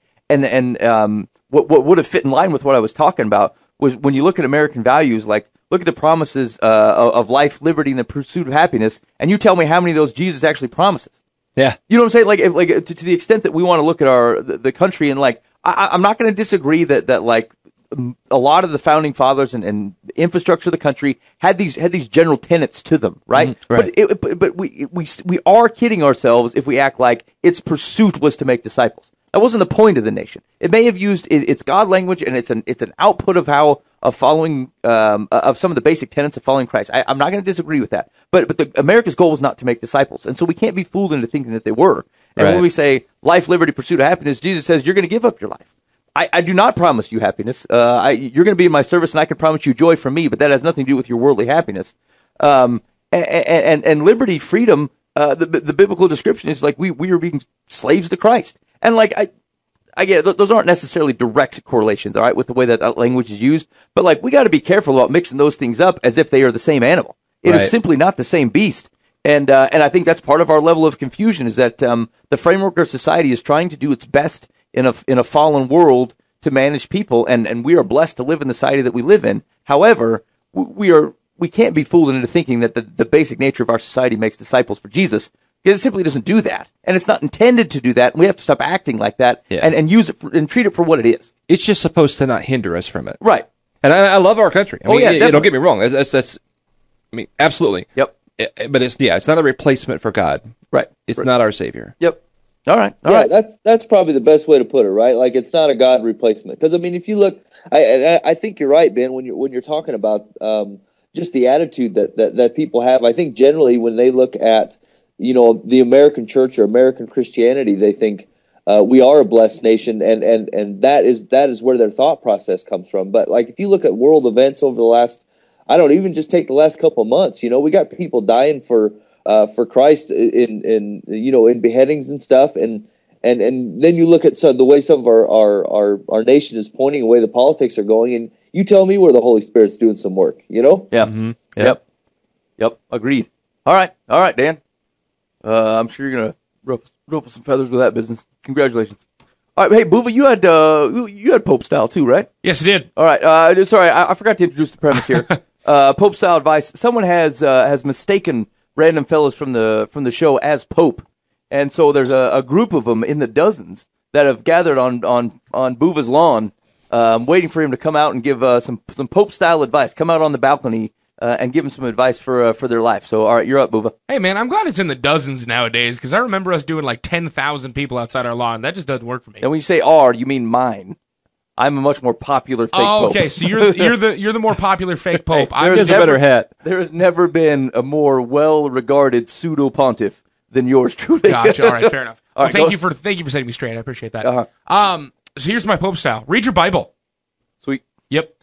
And what would have fit in line with what I was talking about was when you look at American values, like look at the promises of life, liberty, and the pursuit of happiness, and you tell me how many of those Jesus actually promises. Yeah. You know what I'm saying? Like to the extent that we want to look at the country and like I'm not going to disagree that like a lot of the founding fathers and infrastructure of the country had these general tenets to them, right? Right. But we are kidding ourselves if we act like its pursuit was to make disciples. That wasn't the point of the nation. It may have used its God language and it's an output of following of some of the basic tenets of following Christ. I'm not going to disagree with that. But America's goal was not to make disciples, and so we can't be fooled into thinking that they were. And when we say life, liberty, pursuit of happiness, Jesus says you're going to give up your life. I do not promise you happiness. You're going to be in my service, and I can promise you joy from me, but that has nothing to do with your worldly happiness. And liberty, freedom, the biblical description is like we are being slaves to Christ. And like I get it, those aren't necessarily direct correlations, all right, with the way that language is used. But like we got to be careful about mixing those things up as if they are the same animal. It is simply not the same beast. And I think that's part of our level of confusion is that the framework of society is trying to do its best in a fallen world to manage people, and we are blessed to live in the society that we live in. However, we can't be fooled into thinking that the basic nature of our society makes disciples for Jesus, because it simply doesn't do that, and it's not intended to do that. And we have to stop acting like that and use it and treat it for what it is. It's just supposed to not hinder us from it, right? And I love our country. I mean, don't get me wrong. That's I mean, absolutely. Yep. But it's not a replacement for God. Right. It's not our Savior. Yep. All right. That's probably the best way to put it, right? Like it's not a God replacement. Because I mean, if you look, I think you're right, Ben, when you're talking about just the attitude that people have. I think generally when they look at the American church or American Christianity, they think we are a blessed nation, and that is where their thought process comes from. But like if you look at world events over the last, I don't even just take the last couple of months. We got people dying for Christ in beheadings and stuff, and then you look at the way some of our nation is pointing, the way the politics are going, and you tell me where the Holy Spirit's doing some work. Yeah. Mm-hmm. Yep. Agreed. All right, Dan. I'm sure you're gonna ruffle some feathers with that business. Congratulations. All right, hey, Buva, you had Pope style too, right? Yes, I did. All right. Sorry, I forgot to introduce the premise here. Pope style advice. Someone has mistaken random fellows from the show as Pope, and so there's a group of them in the dozens that have gathered on Buva's lawn, waiting for him to come out and give some Pope style advice. Come out on the balcony and give them some advice for their life. So, all right, you're up, Buva. Hey, man, I'm glad it's in the dozens nowadays because I remember us doing like 10,000 people outside our lawn. That just doesn't work for me. And when you say "our," you mean mine. I'm a much more popular fake Pope. Okay, so you're the more popular fake Pope. Hey, there's a better hat. There has never been a more well-regarded pseudo pontiff than yours truly. Gotcha. All right, fair enough. All right, thank you for setting me straight. I appreciate that. So here's my Pope style. Read your Bible. Sweet. Yep.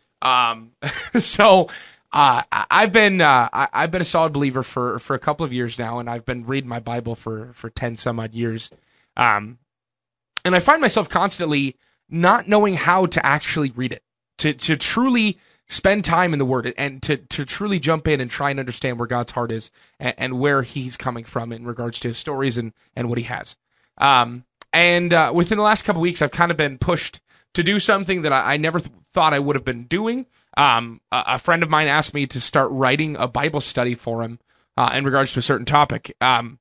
So I've been a solid believer for a couple of years now, and I've been reading my Bible for 10 some odd years. And I find myself constantly not knowing how to actually read it, to truly spend time in the Word, and to truly jump in and try and understand where God's heart is and where He's coming from in regards to His stories and what He has. And within the last couple of weeks, I've kind of been pushed to do something that I never thought I would have been doing. A friend of mine asked me to start writing a Bible study for him in regards to a certain topic. And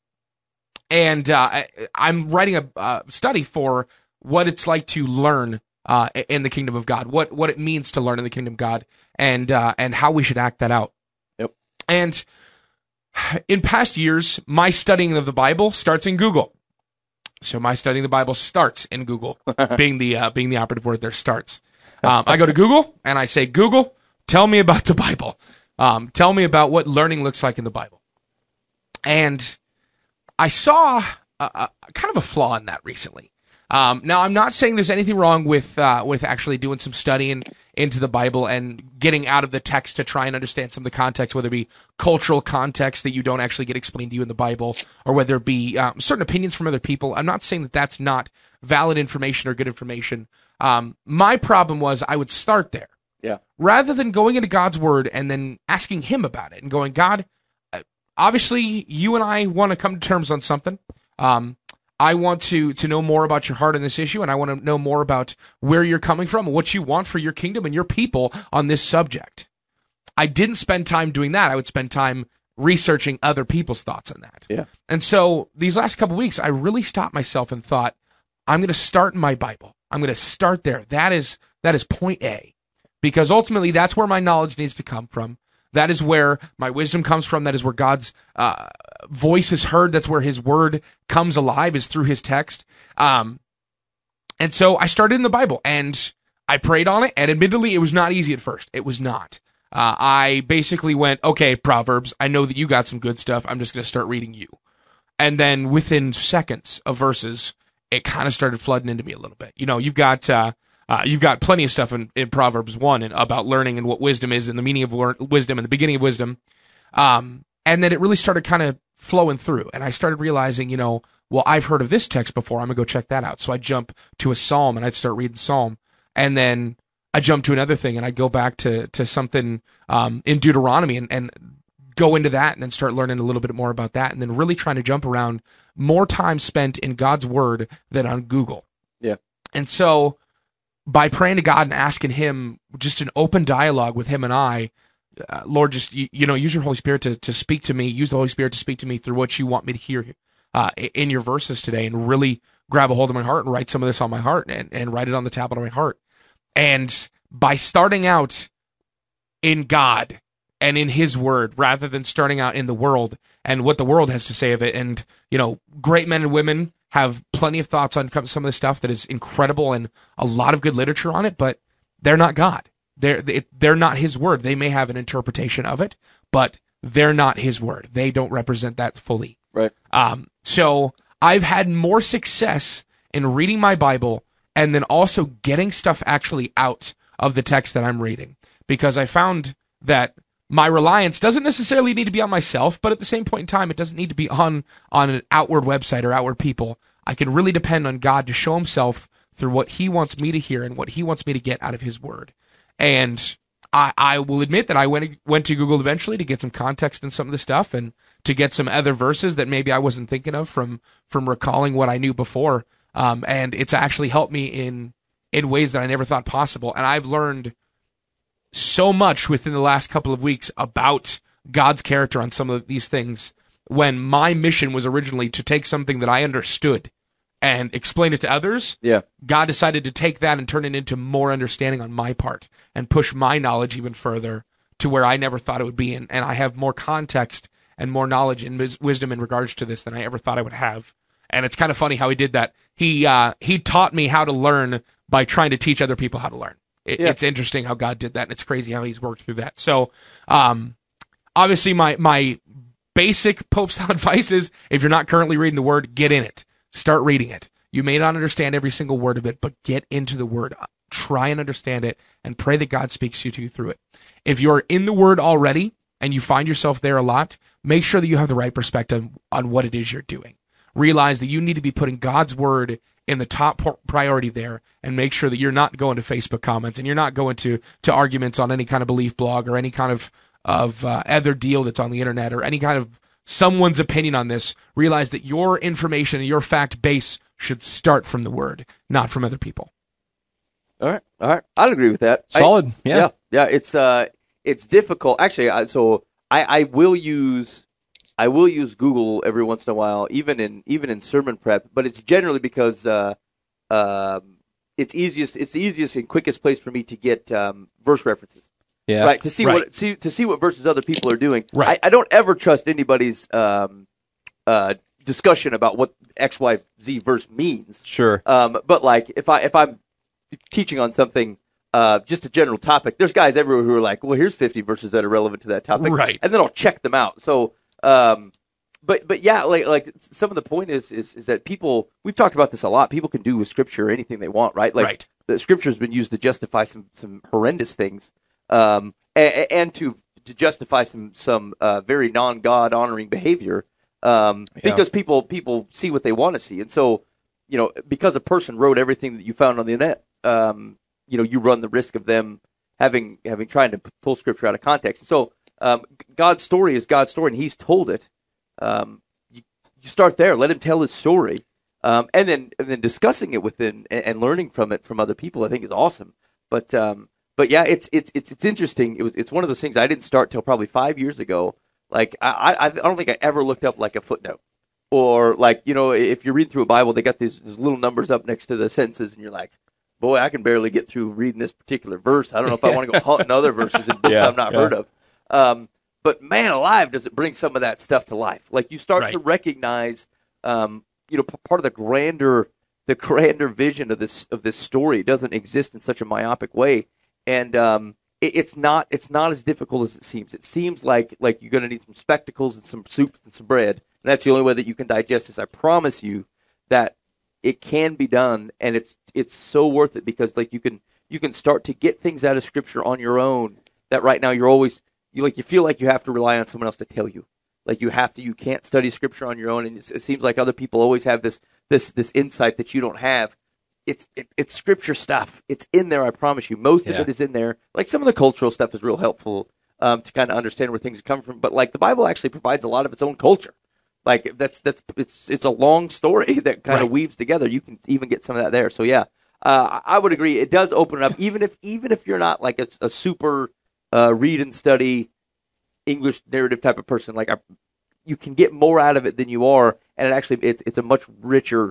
I'm writing a study for what it's like to learn in the kingdom of God, what it means to learn in the kingdom of God, and how we should act that out. Yep. And in past years, my studying of the Bible starts in Google. So my studying the Bible starts in Google, being the operative word there, starts. I go to Google and I say, Google, tell me about the Bible. Tell me about what learning looks like in the Bible. And I saw a kind of a flaw in that recently. Now, I'm not saying there's anything wrong with actually doing some studying into the Bible and getting out of the text to try and understand some of the context, whether it be cultural context that you don't actually get explained to you in the Bible, or whether it be certain opinions from other people. I'm not saying that that's not valid information or good information. My problem was I would start there. Yeah. Rather than going into God's Word and then asking Him about it and going, God, obviously you and I want to come to terms on something. I want to know more about your heart on this issue, and I want to know more about where you're coming from and what you want for your kingdom and your people on this subject. I didn't spend time doing that. I would spend time researching other people's thoughts on that. Yeah. And so these last couple of weeks, I really stopped myself and thought, I'm going to start in my Bible. I'm going to start there. That is point A, because ultimately that's where my knowledge needs to come from. That is where my wisdom comes from. That is where God's voice is heard. That's where His Word comes alive, is through His text. And so I started in the Bible, and I prayed on it, and admittedly, it was not easy at first. It was not. I basically went, okay, Proverbs, I know that you got some good stuff. I'm just going to start reading you. And then within seconds of verses, it kind of started flooding into me a little bit. You know, you've got You've got plenty of stuff in Proverbs 1 about learning and what wisdom is and the meaning of wisdom and the beginning of wisdom. And then it really started kind of flowing through. And I started realizing, well, I've heard of this text before. I'm going to go check that out. So I'd jump to a psalm and I'd start reading Psalm. And then I jump to another thing and I'd go back to something in Deuteronomy and go into that and then start learning a little bit more about that. And then really trying to jump around, more time spent in God's Word than on Google. Yeah. And so by praying to God and asking Him just an open dialogue with Him and I, Lord, just, use your Holy Spirit to speak to me. Use the Holy Spirit to speak to me through what you want me to hear in your verses today, and really grab a hold of my heart and write some of this on my heart and write it on the tablet of my heart. And by starting out in God and in His Word, rather than starting out in the world and what the world has to say of it, and, great men and women have plenty of thoughts on some of the stuff that is incredible and a lot of good literature on it, but they're not God. They're not His Word. They may have an interpretation of it, but they're not His Word. They don't represent that fully. Right. So I've had more success in reading my Bible and then also getting stuff actually out of the text that I'm reading, because I found that my reliance doesn't necessarily need to be on myself, but at the same point in time, it doesn't need to be on an outward website or outward people. I can really depend on God to show Himself through what He wants me to hear and what He wants me to get out of His Word. And I will admit that I went to Google eventually to get some context in some of the stuff and to get some other verses that maybe I wasn't thinking of from recalling what I knew before. And it's actually helped me in ways that I never thought possible. And I've learned so much within the last couple of weeks about God's character on some of these things, when my mission was originally to take something that I understood and explain it to others. Yeah. God decided to take that and turn it into more understanding on my part and push my knowledge even further to where I never thought it would be. And I have more context and more knowledge and wisdom in regards to this than I ever thought I would have. And it's kind of funny how He did that. He taught me how to learn by trying to teach other people how to learn. It's interesting how God did that, and it's crazy how He's worked through that. So, obviously, my basic Pope-style advice is, if you're not currently reading the Word, get in it. Start reading it. You may not understand every single word of it, but get into the Word. Try and understand it, and pray that God speaks to you through it. If you're in the Word already, and you find yourself there a lot, make sure that you have the right perspective on what it is you're doing. Realize that you need to be putting God's Word in the top priority there, and make sure that you're not going to Facebook comments and you're not going to arguments on any kind of belief blog or any kind of other deal that's on the internet or any kind of someone's opinion on this. Realize that your information and your fact base should start from the Word, not from other people. All right. I'd agree with that. Solid. Yeah. It's difficult. Actually, I will use Google every once in a while, even in sermon prep. But it's generally because it's the easiest and quickest place for me to get verse references. Yeah. Right. To see what verses other people are doing. Right. I don't ever trust anybody's discussion about what XYZ verse means. Sure. But like if I'm teaching on something, just a general topic, there's guys everywhere who are like, well, here's 50 verses that are relevant to that topic. Right. And then I'll check them out. So, but yeah, like some of the point is that people, we've talked about this a lot. People can do with scripture anything they want, right? Like right. The scripture has been used to justify some horrendous things, and to justify some very non-God honoring behavior, because people see what they want to see. And so, because a person wrote everything that you found on the internet, you run the risk of them having trying to pull scripture out of context. So, God's story is God's story, and He's told it. You start there. Let Him tell His story, and then discussing it within and learning from it from other people, I think, is awesome. But yeah, it's interesting. It's one of those things I didn't start till probably 5 years ago. Like I don't think I ever looked up like a footnote, or like if you're reading through a Bible, they got these little numbers up next to the sentences, and you're like, boy, I can barely get through reading this particular verse. I don't know if I want to go hunting other verses in books I've not heard of. But man alive, does it bring some of that stuff to life. Like you start to recognize, part of the grander vision of this story doesn't exist in such a myopic way. And it's not as difficult as it seems. It seems like you're going to need some spectacles and some soup and some bread. And that's the only way that you can digest this. I promise you that it can be done, and it's so worth it because like you can start to get things out of Scripture on your own that right now you're always you feel like you have to rely on someone else to tell you. Like you can't study Scripture on your own, and it seems like other people always have this insight that you don't have. It's Scripture stuff. It's in there, I promise you. Most of it is in there. Like some of the cultural stuff is real helpful to kind of understand where things come from. But like the Bible actually provides a lot of its own culture. Like it's a long story that kind of weaves together. You can even get some of that there. So yeah, I would agree. It does open it up, even if you're not like a super read and study English narrative type of person. Like you can get more out of it than you are, and it's a much richer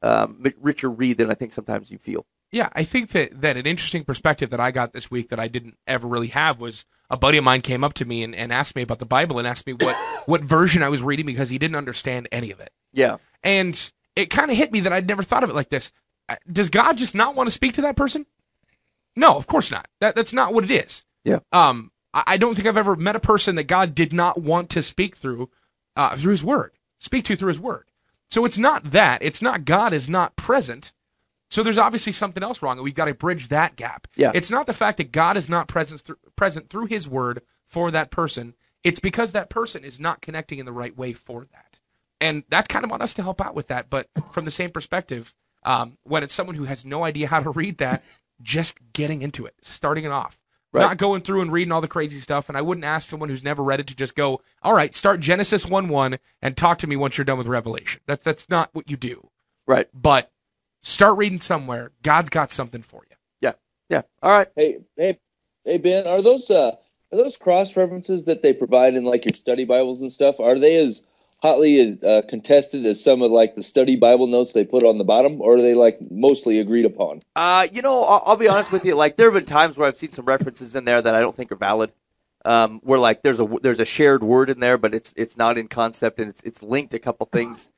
read than I think sometimes you feel. Yeah, I think that an interesting perspective that I got this week that I didn't ever really have was a buddy of mine came up to me and asked me about the Bible and asked me what version I was reading because he didn't understand any of it. Yeah. And it kind of hit me that I'd never thought of it like this. Does God just not want to speak to that person? No, of course not. That's not what it is. Yeah. I don't think I've ever met a person that God did not want to speak through His Word, through His Word. So it's not that. It's not God is not present. So there's obviously something else wrong, and we've got to bridge that gap. Yeah. It's not the fact that God is not present through His Word for that person. It's because that person is not connecting in the right way for that. And that's kind of on us to help out with that. But from the same perspective, when it's someone who has no idea how to read that, just getting into it, starting it off. Right. Not going through and reading all the crazy stuff. And I wouldn't ask someone who's never read it to just go, all right, start Genesis 1:1 and talk to me once you're done with Revelation. That's not what you do. Right. But start reading somewhere. God's got something for you. Yeah. Yeah. All right. Hey, Ben, are those cross references that they provide in like your study Bibles and stuff? Are they as hotly contested as some of like the study Bible notes they put on the bottom, or are they like mostly agreed upon? I'll be honest with you. Like there have been times where I've seen some references in there that I don't think are valid. Where like there's a shared word in there, but it's not in concept, and it's linked a couple things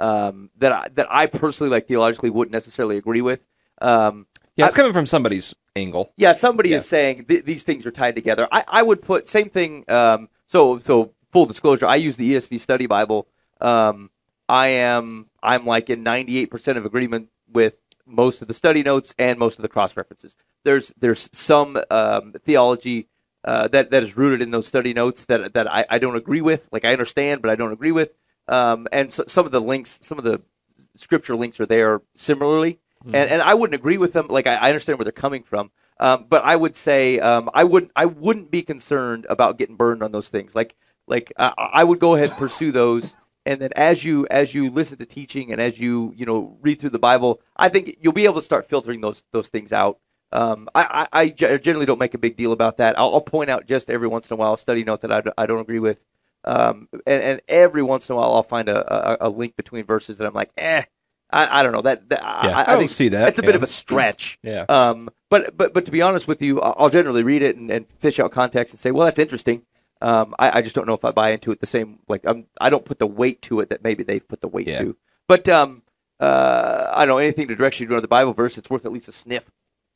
that I personally like theologically wouldn't necessarily agree with. It's coming from somebody's angle. Yeah, somebody is saying these things are tied together. I would put same thing. So full disclosure, I use the ESV Study Bible. I'm like in 98% of agreement with most of the study notes and most of the cross references. There's some theology that is rooted in those study notes that I don't agree with. Like I understand, but I don't agree with. And so some of the links, some of the scripture links are there similarly. And I wouldn't agree with them. Like I understand where they're coming from. But I would say I wouldn't be concerned about getting burned on those things. Like I would go ahead and pursue those, and then as you listen to teaching and as you read through the Bible, I think you'll be able to start filtering those things out. I generally don't make a big deal about that. I'll point out just every once in a while a study note that I don't agree with, and every once in a while I'll find a link between verses that I'm like, I don't know I think see that. It's a bit of a stretch. Yeah. But to be honest with you, I'll generally read it and fish out context and say, well, that's interesting. I just don't know if I buy into it the same. Like I don't put the weight to it that maybe they've put the weight to. But I don't know, anything to direct you to another Bible verse, it's worth at least a sniff.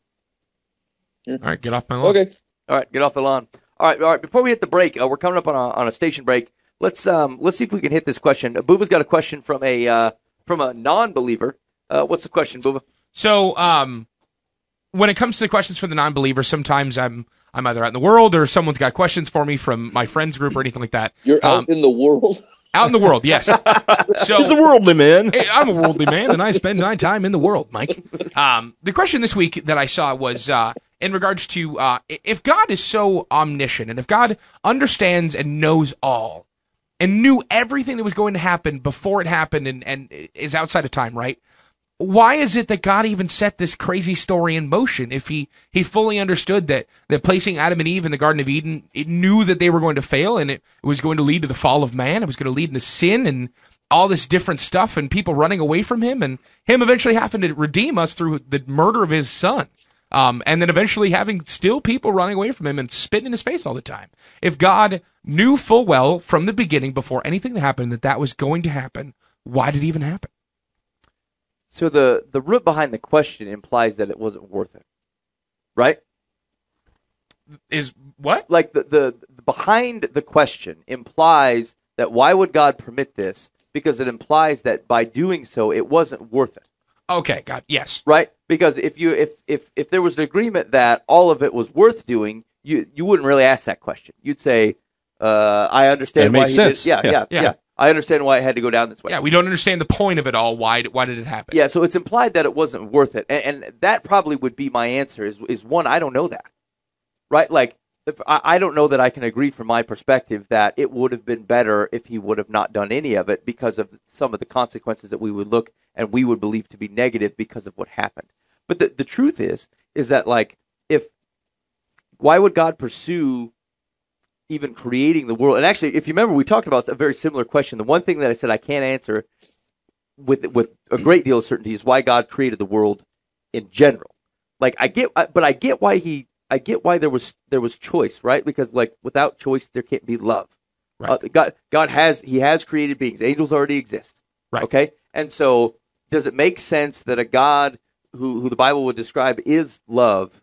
All right, get off my lawn. Okay. All right, get off the lawn. All right. Before we hit the break, we're coming up on a station break. Let's see if we can hit this question. Booba's got a question from a non-believer. What's the question, Booba? So when it comes to the questions for the non-believer, sometimes I'm either out in the world or someone's got questions for me from my friends group or anything like that. You're out in the world? Out in the world, yes. So he's a worldly man. I'm a worldly man, and I spend my time in the world, Mike. The question this week that I saw was in regards to if God is so omniscient and if God understands and knows all and knew everything that was going to happen before it happened and is outside of time, right? Why is it that God even set this crazy story in motion if he fully understood that placing Adam and Eve in the Garden of Eden, it knew that they were going to fail and it was going to lead to the fall of man, it was going to lead into sin and all this different stuff and people running away from him and him eventually having to redeem us through the murder of his son. And then eventually having still people running away from him and spitting in his face all the time. If God knew full well from the beginning before anything happened that was going to happen, why did it even happen? So the root behind the question implies that it wasn't worth it, right? Is what? Like the behind the question implies that why would God permit this? Because it implies that by doing so, it wasn't worth it. Okay, yes. right? Because if there was an agreement that all of it was worth doing, you wouldn't really ask that question. You'd say, I understand That why makes he sense. did. Yeah. I understand why it had to go down this way. Yeah, we don't understand the point of it all. Why did it happen? Yeah, so it's implied that it wasn't worth it, and that probably would be my answer. Is one, I don't know that, right? Like, I don't know that I can agree from my perspective that it would have been better if he would have not done any of it because of some of the consequences that we would look and we would believe to be negative because of what happened. But the truth is that, like, why would God pursue even creating the world? And actually, if you remember, we talked about a very similar question. The one thing that I said I can't answer with a great deal of certainty is why God created the world in general. Like, I get why there was choice, right? Because, like, without choice, there can't be love. Right. God has created beings. Angels already exist. Right. Okay. And so, does it make sense that a God who the Bible would describe is love,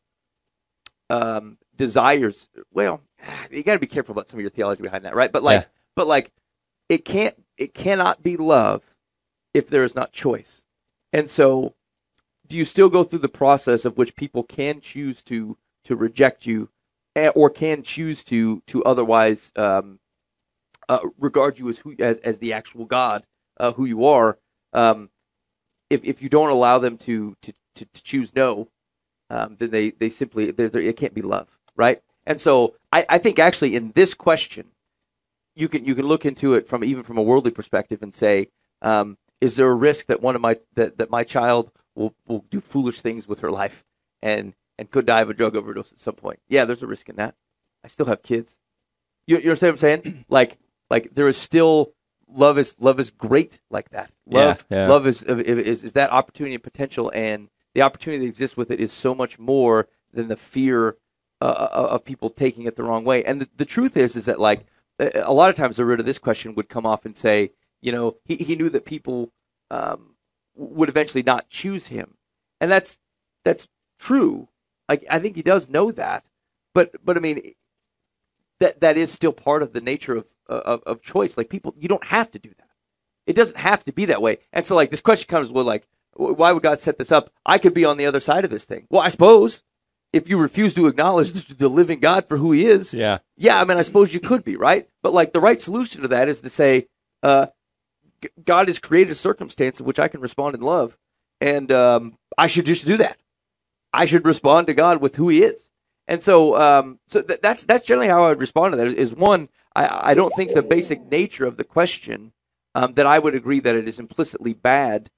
desires? Well, you got to be careful about some of your theology behind that, right? But it cannot be love if there is not choice. And so, do you still go through the process of which people can choose to reject you, or can choose to otherwise regard you as the actual God who you are? If you don't allow them to choose no, then they simply it can't be love, right? And so I think actually in this question, you can look into it from a worldly perspective and say, is there a risk that that my child will do foolish things with her life and could die of a drug overdose at some point? Yeah, there's a risk in that. I still have kids. You understand what I'm saying? Like there is still love is great like that. Love is that opportunity and potential, and the opportunity that exists with it is so much more than the fear of people taking it the wrong way. And the truth is that, like, a lot of times the root of this question would come off and say, he knew that people would eventually not choose him, and that's true. I think he does know that, but I mean, that is still part of the nature of choice. Like, people, you don't have to do that. It doesn't have to be that way. And so, like, this question comes with, like, why would God set this up? I could be on the other side of this thing. Well, I suppose if you refuse to acknowledge the living God for who he is, I mean, I suppose you could be, right? But, like, the right solution to that is to say, God has created a circumstance in which I can respond in love, and I should just do that. I should respond to God with who he is. And so that's generally how I would respond to that. Is one, I don't think the basic nature of the question that I would agree that it is implicitly bad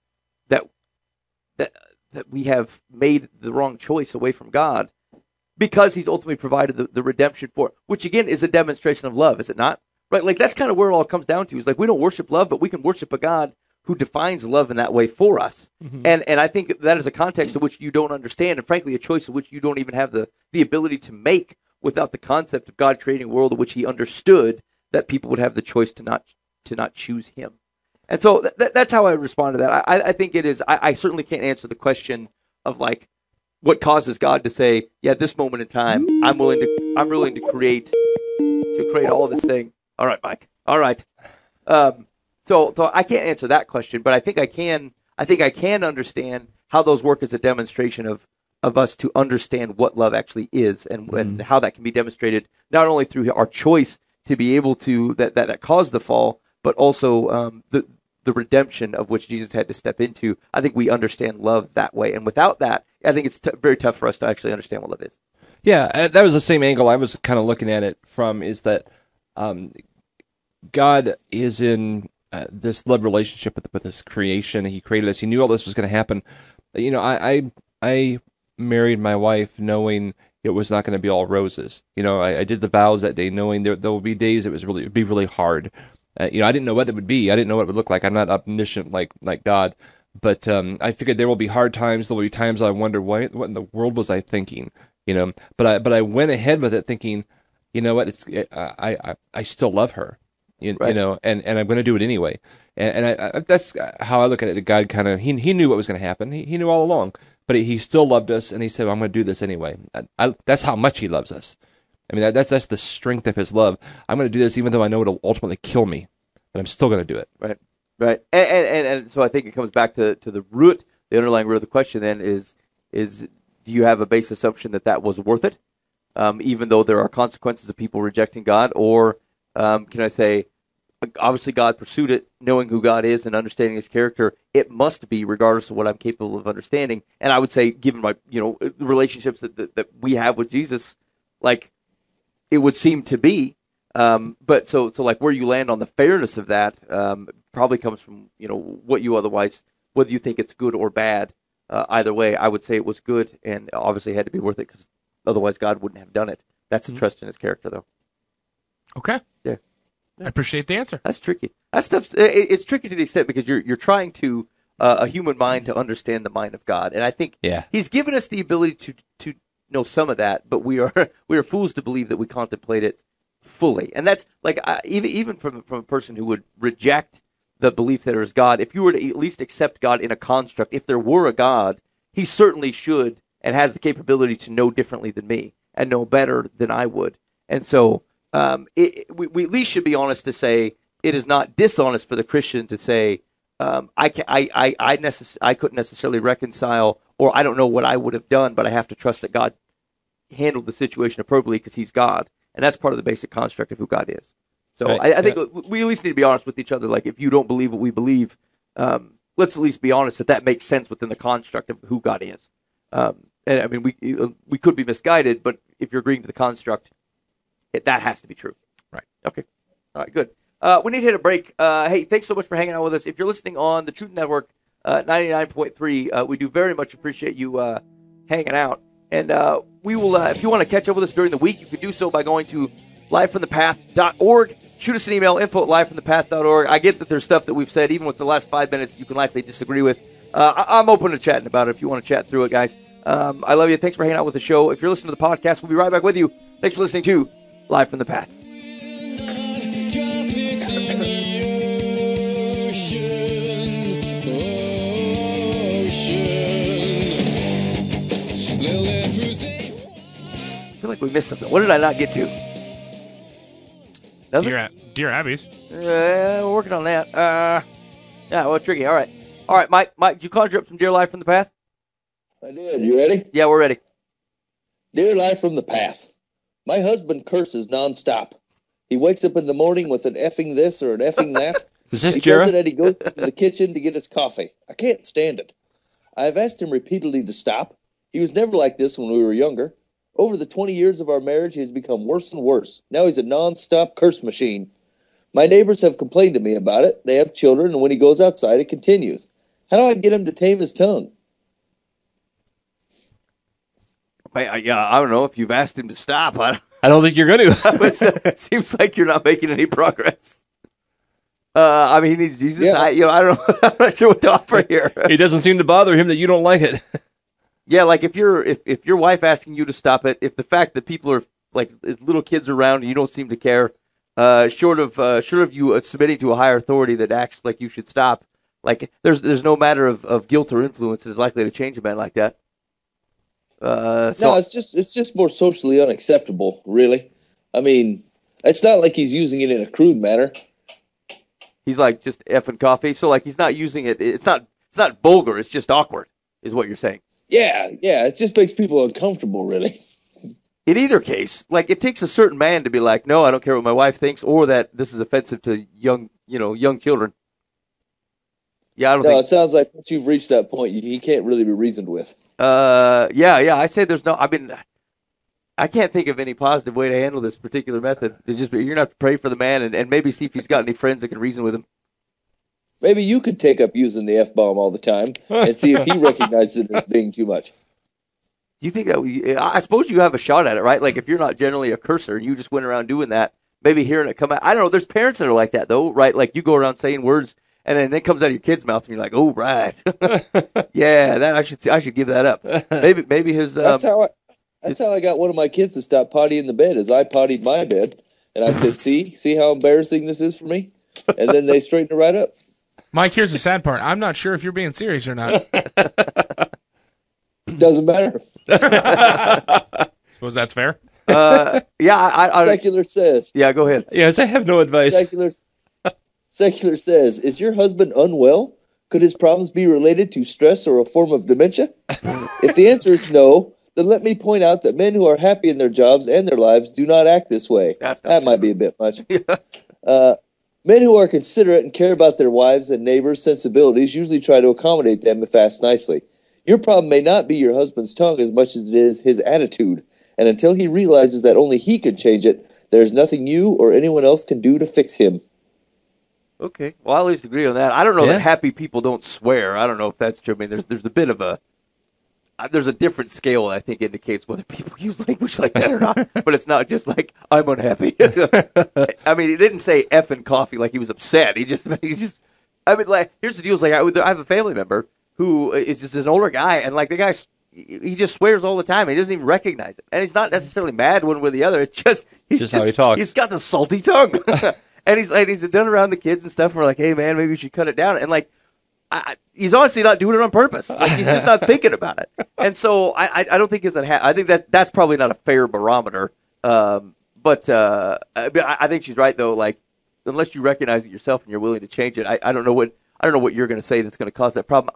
that we have made the wrong choice away from God, because he's ultimately provided the redemption for it, which again is a demonstration of love, is it not? Right? Like, that's kind of where it all comes down to, is like, we don't worship love, but we can worship a God who defines love in that way for us. Mm-hmm. And I think that is a context in which you don't understand, and frankly, a choice in which you don't even have the ability to make without the concept of God creating a world in which he understood that people would have the choice to not choose him. And so that's how I respond to that. I think it is. I certainly can't answer the question of, like, what causes God to say, yeah, at this moment in time, I'm willing to create all this thing. All right, Mike. All right. So I can't answer that question, but I think I can understand how those work as a demonstration of us to understand what love actually is, and how that can be demonstrated not only through our choice to be able to that caused the fall, but also the redemption of which Jesus had to step into. I think we understand love that way, and without that, I think it's very tough for us to actually understand what love is. Yeah, that was the same angle I was kind of looking at it from, is that God is in this love relationship with his creation. He created us. He knew all this was going to happen. I married my wife knowing it was not going to be all roses. I did the vows that day knowing there will be days it would be really hard. I didn't know what it would be. I didn't know what it would look like. I'm not omniscient like God, but I figured there will be hard times. There will be times I wonder what in the world was I thinking. But I went ahead with it thinking, you know what? I still love her. Right. And I'm going to do it anyway. And that's how I look at it. God kind of, he knew what was going to happen. He knew all along, but he still loved us, and he said, I'm going to do this anyway. That's how much he loves us. I mean, that's the strength of his love. I'm going to do this even though I know it'll ultimately kill me, but I'm still going to do it. Right. And so I think it comes back to the root the underlying root of the question then is do you have a base assumption that was worth it, even though there are consequences of people rejecting God, or can I say, obviously God pursued it, knowing who God is and understanding His character. It must be, regardless of what I'm capable of understanding. And I would say, given my the relationships that we have with Jesus, like it would seem to be. But so like where you land on the fairness of that probably comes from what you otherwise, whether you think it's good or bad. Either way, I would say it was good, and obviously had to be worth it because otherwise God wouldn't have done it. That's a trust in His character, though. Okay. Yeah. I appreciate the answer. That's tricky. That stuff. It's tricky to the extent because you're trying to a human mind to understand the mind of God, and I think He's given us the ability to know some of that, but we are fools to believe that we contemplate it fully, and that's like even from a person who would reject the belief that there is God. If you were to at least accept God in a construct, if there were a God, He certainly should and has the capability to know differently than me and know better than I would, and so. We at least should be honest to say it is not dishonest for the Christian to say I couldn't necessarily reconcile, or I don't know what I would have done, but I have to trust that God handled the situation appropriately because He's God, and that's part of the basic construct of who God is. So Right. I think we at least need to be honest with each other. Like if you don't believe what we believe, let's at least be honest that makes sense within the construct of who God is. And I mean we could be misguided, but if you're agreeing to the construct. That has to be true. Right. Okay. All right, good. We need to hit a break. Hey, thanks so much for hanging out with us. If you're listening on the Truth Network 99.3, we do very much appreciate you hanging out. And we will, if you want to catch up with us during the week, you can do so by going to livefromthepath.org. Shoot us an email, info@livefromthepath.org. I get that there's stuff that we've said, even with the last 5 minutes, you can likely disagree with. I'm open to chatting about it if you want to chat through it, guys. I love you. Thanks for hanging out with the show. If you're listening to the podcast, we'll be right back with you. Thanks for listening to Live from the Path. I feel like we missed something. What did I not get to? Nothing? Dear Abby's. We're working on that. Yeah, well, tricky. All right, Mike, did you conjure up some Dear Life from the Path? I did. You ready? Yeah, we're ready. Dear Life from the Path. My husband curses nonstop. He wakes up in the morning with an effing this or an effing that. Is this He Jera? does it and he goes to the kitchen to get his coffee. I can't stand it. I have asked him repeatedly to stop. He was never like this when we were younger. Over the 20 years of our marriage, he has become worse and worse. Now he's a non-stop curse machine. My neighbors have complained to me about it. They have children, and when he goes outside, it continues. How do I get him to tame his tongue? I don't know if you've asked him to stop. I don't think you're going to. It seems like you're not making any progress. I mean, he needs Jesus. Yeah. I don't know. I'm not sure what to offer here. It doesn't seem to bother him that you don't like it. Yeah, like if your wife asking you to stop it, if the fact that people are like little kids around and you don't seem to care, short of you submitting to a higher authority that acts like you should stop, like there's no matter of guilt or influence that is likely to change a man like that. No, it's just more socially unacceptable, really. I mean, it's not like he's using it in a crude manner. He's like just effing coffee, so like he's not using it. It's not vulgar. It's just awkward, is what you're saying. Yeah, it just makes people uncomfortable, really. In either case, like it takes a certain man to be like, no, I don't care what my wife thinks, or that this is offensive to young children. Yeah, I don't think. It sounds like once you've reached that point, he can't really be reasoned with. Yeah. I say there's no. I mean, I can't think of any positive way to handle this particular method. It's just you're gonna have to pray for the man and maybe see if he's got any friends that can reason with him. Maybe you could take up using the F-bomb all the time and see if he recognizes it as being too much. Do you think that? I suppose you have a shot at it, right? Like if you're not generally a cursor and you just went around doing that, maybe hearing it come out. I don't know. There's parents that are like that though, right? Like you go around saying words. And then it comes out of your kid's mouth, and you're like, "Oh, right, yeah, that I should give that up." Maybe his. That's how I got one of my kids to stop potty in the bed. As I pottied my bed, and I said, "See how embarrassing this is for me." And then they straightened it right up. Mike, here's the sad part. I'm not sure if you're being serious or not. Doesn't matter. Suppose that's fair. Yeah, I Secular says. Yeah, go ahead. Yes, I have no advice. Secular says, is your husband unwell? Could his problems be related to stress or a form of dementia? If the answer is no, then let me point out that men who are happy in their jobs and their lives do not act this way. That might be a bit much. Men who are considerate and care about their wives' and neighbors' sensibilities usually try to accommodate them if asked nicely. Your problem may not be your husband's tongue as much as it is his attitude, and until he realizes that only he can change it, there is nothing you or anyone else can do to fix him. Okay, well, I at least agree on that. I don't know that happy people don't swear. I don't know if that's true. I mean, there's a bit of a there's a different scale that I think indicates whether people use language like that or not. But it's not just like I'm unhappy. I mean, he didn't say effing coffee like he was upset. He's just. I mean, like here's the deal: is like I have a family member who is just an older guy, and like the guy, he just swears all the time. He doesn't even recognize it, and he's not necessarily mad one way or the other. It's just how he talks. He's got the salty tongue. And he's done around the kids and stuff. And we're like, hey man, maybe we should cut it down. And like, he's honestly not doing it on purpose. Like, he's just not thinking about it. And so I don't think I think that's probably not a fair barometer. But I think she's right though. Like, unless you recognize it yourself and you're willing to change it, I don't know what you're going to say that's going to cause that problem.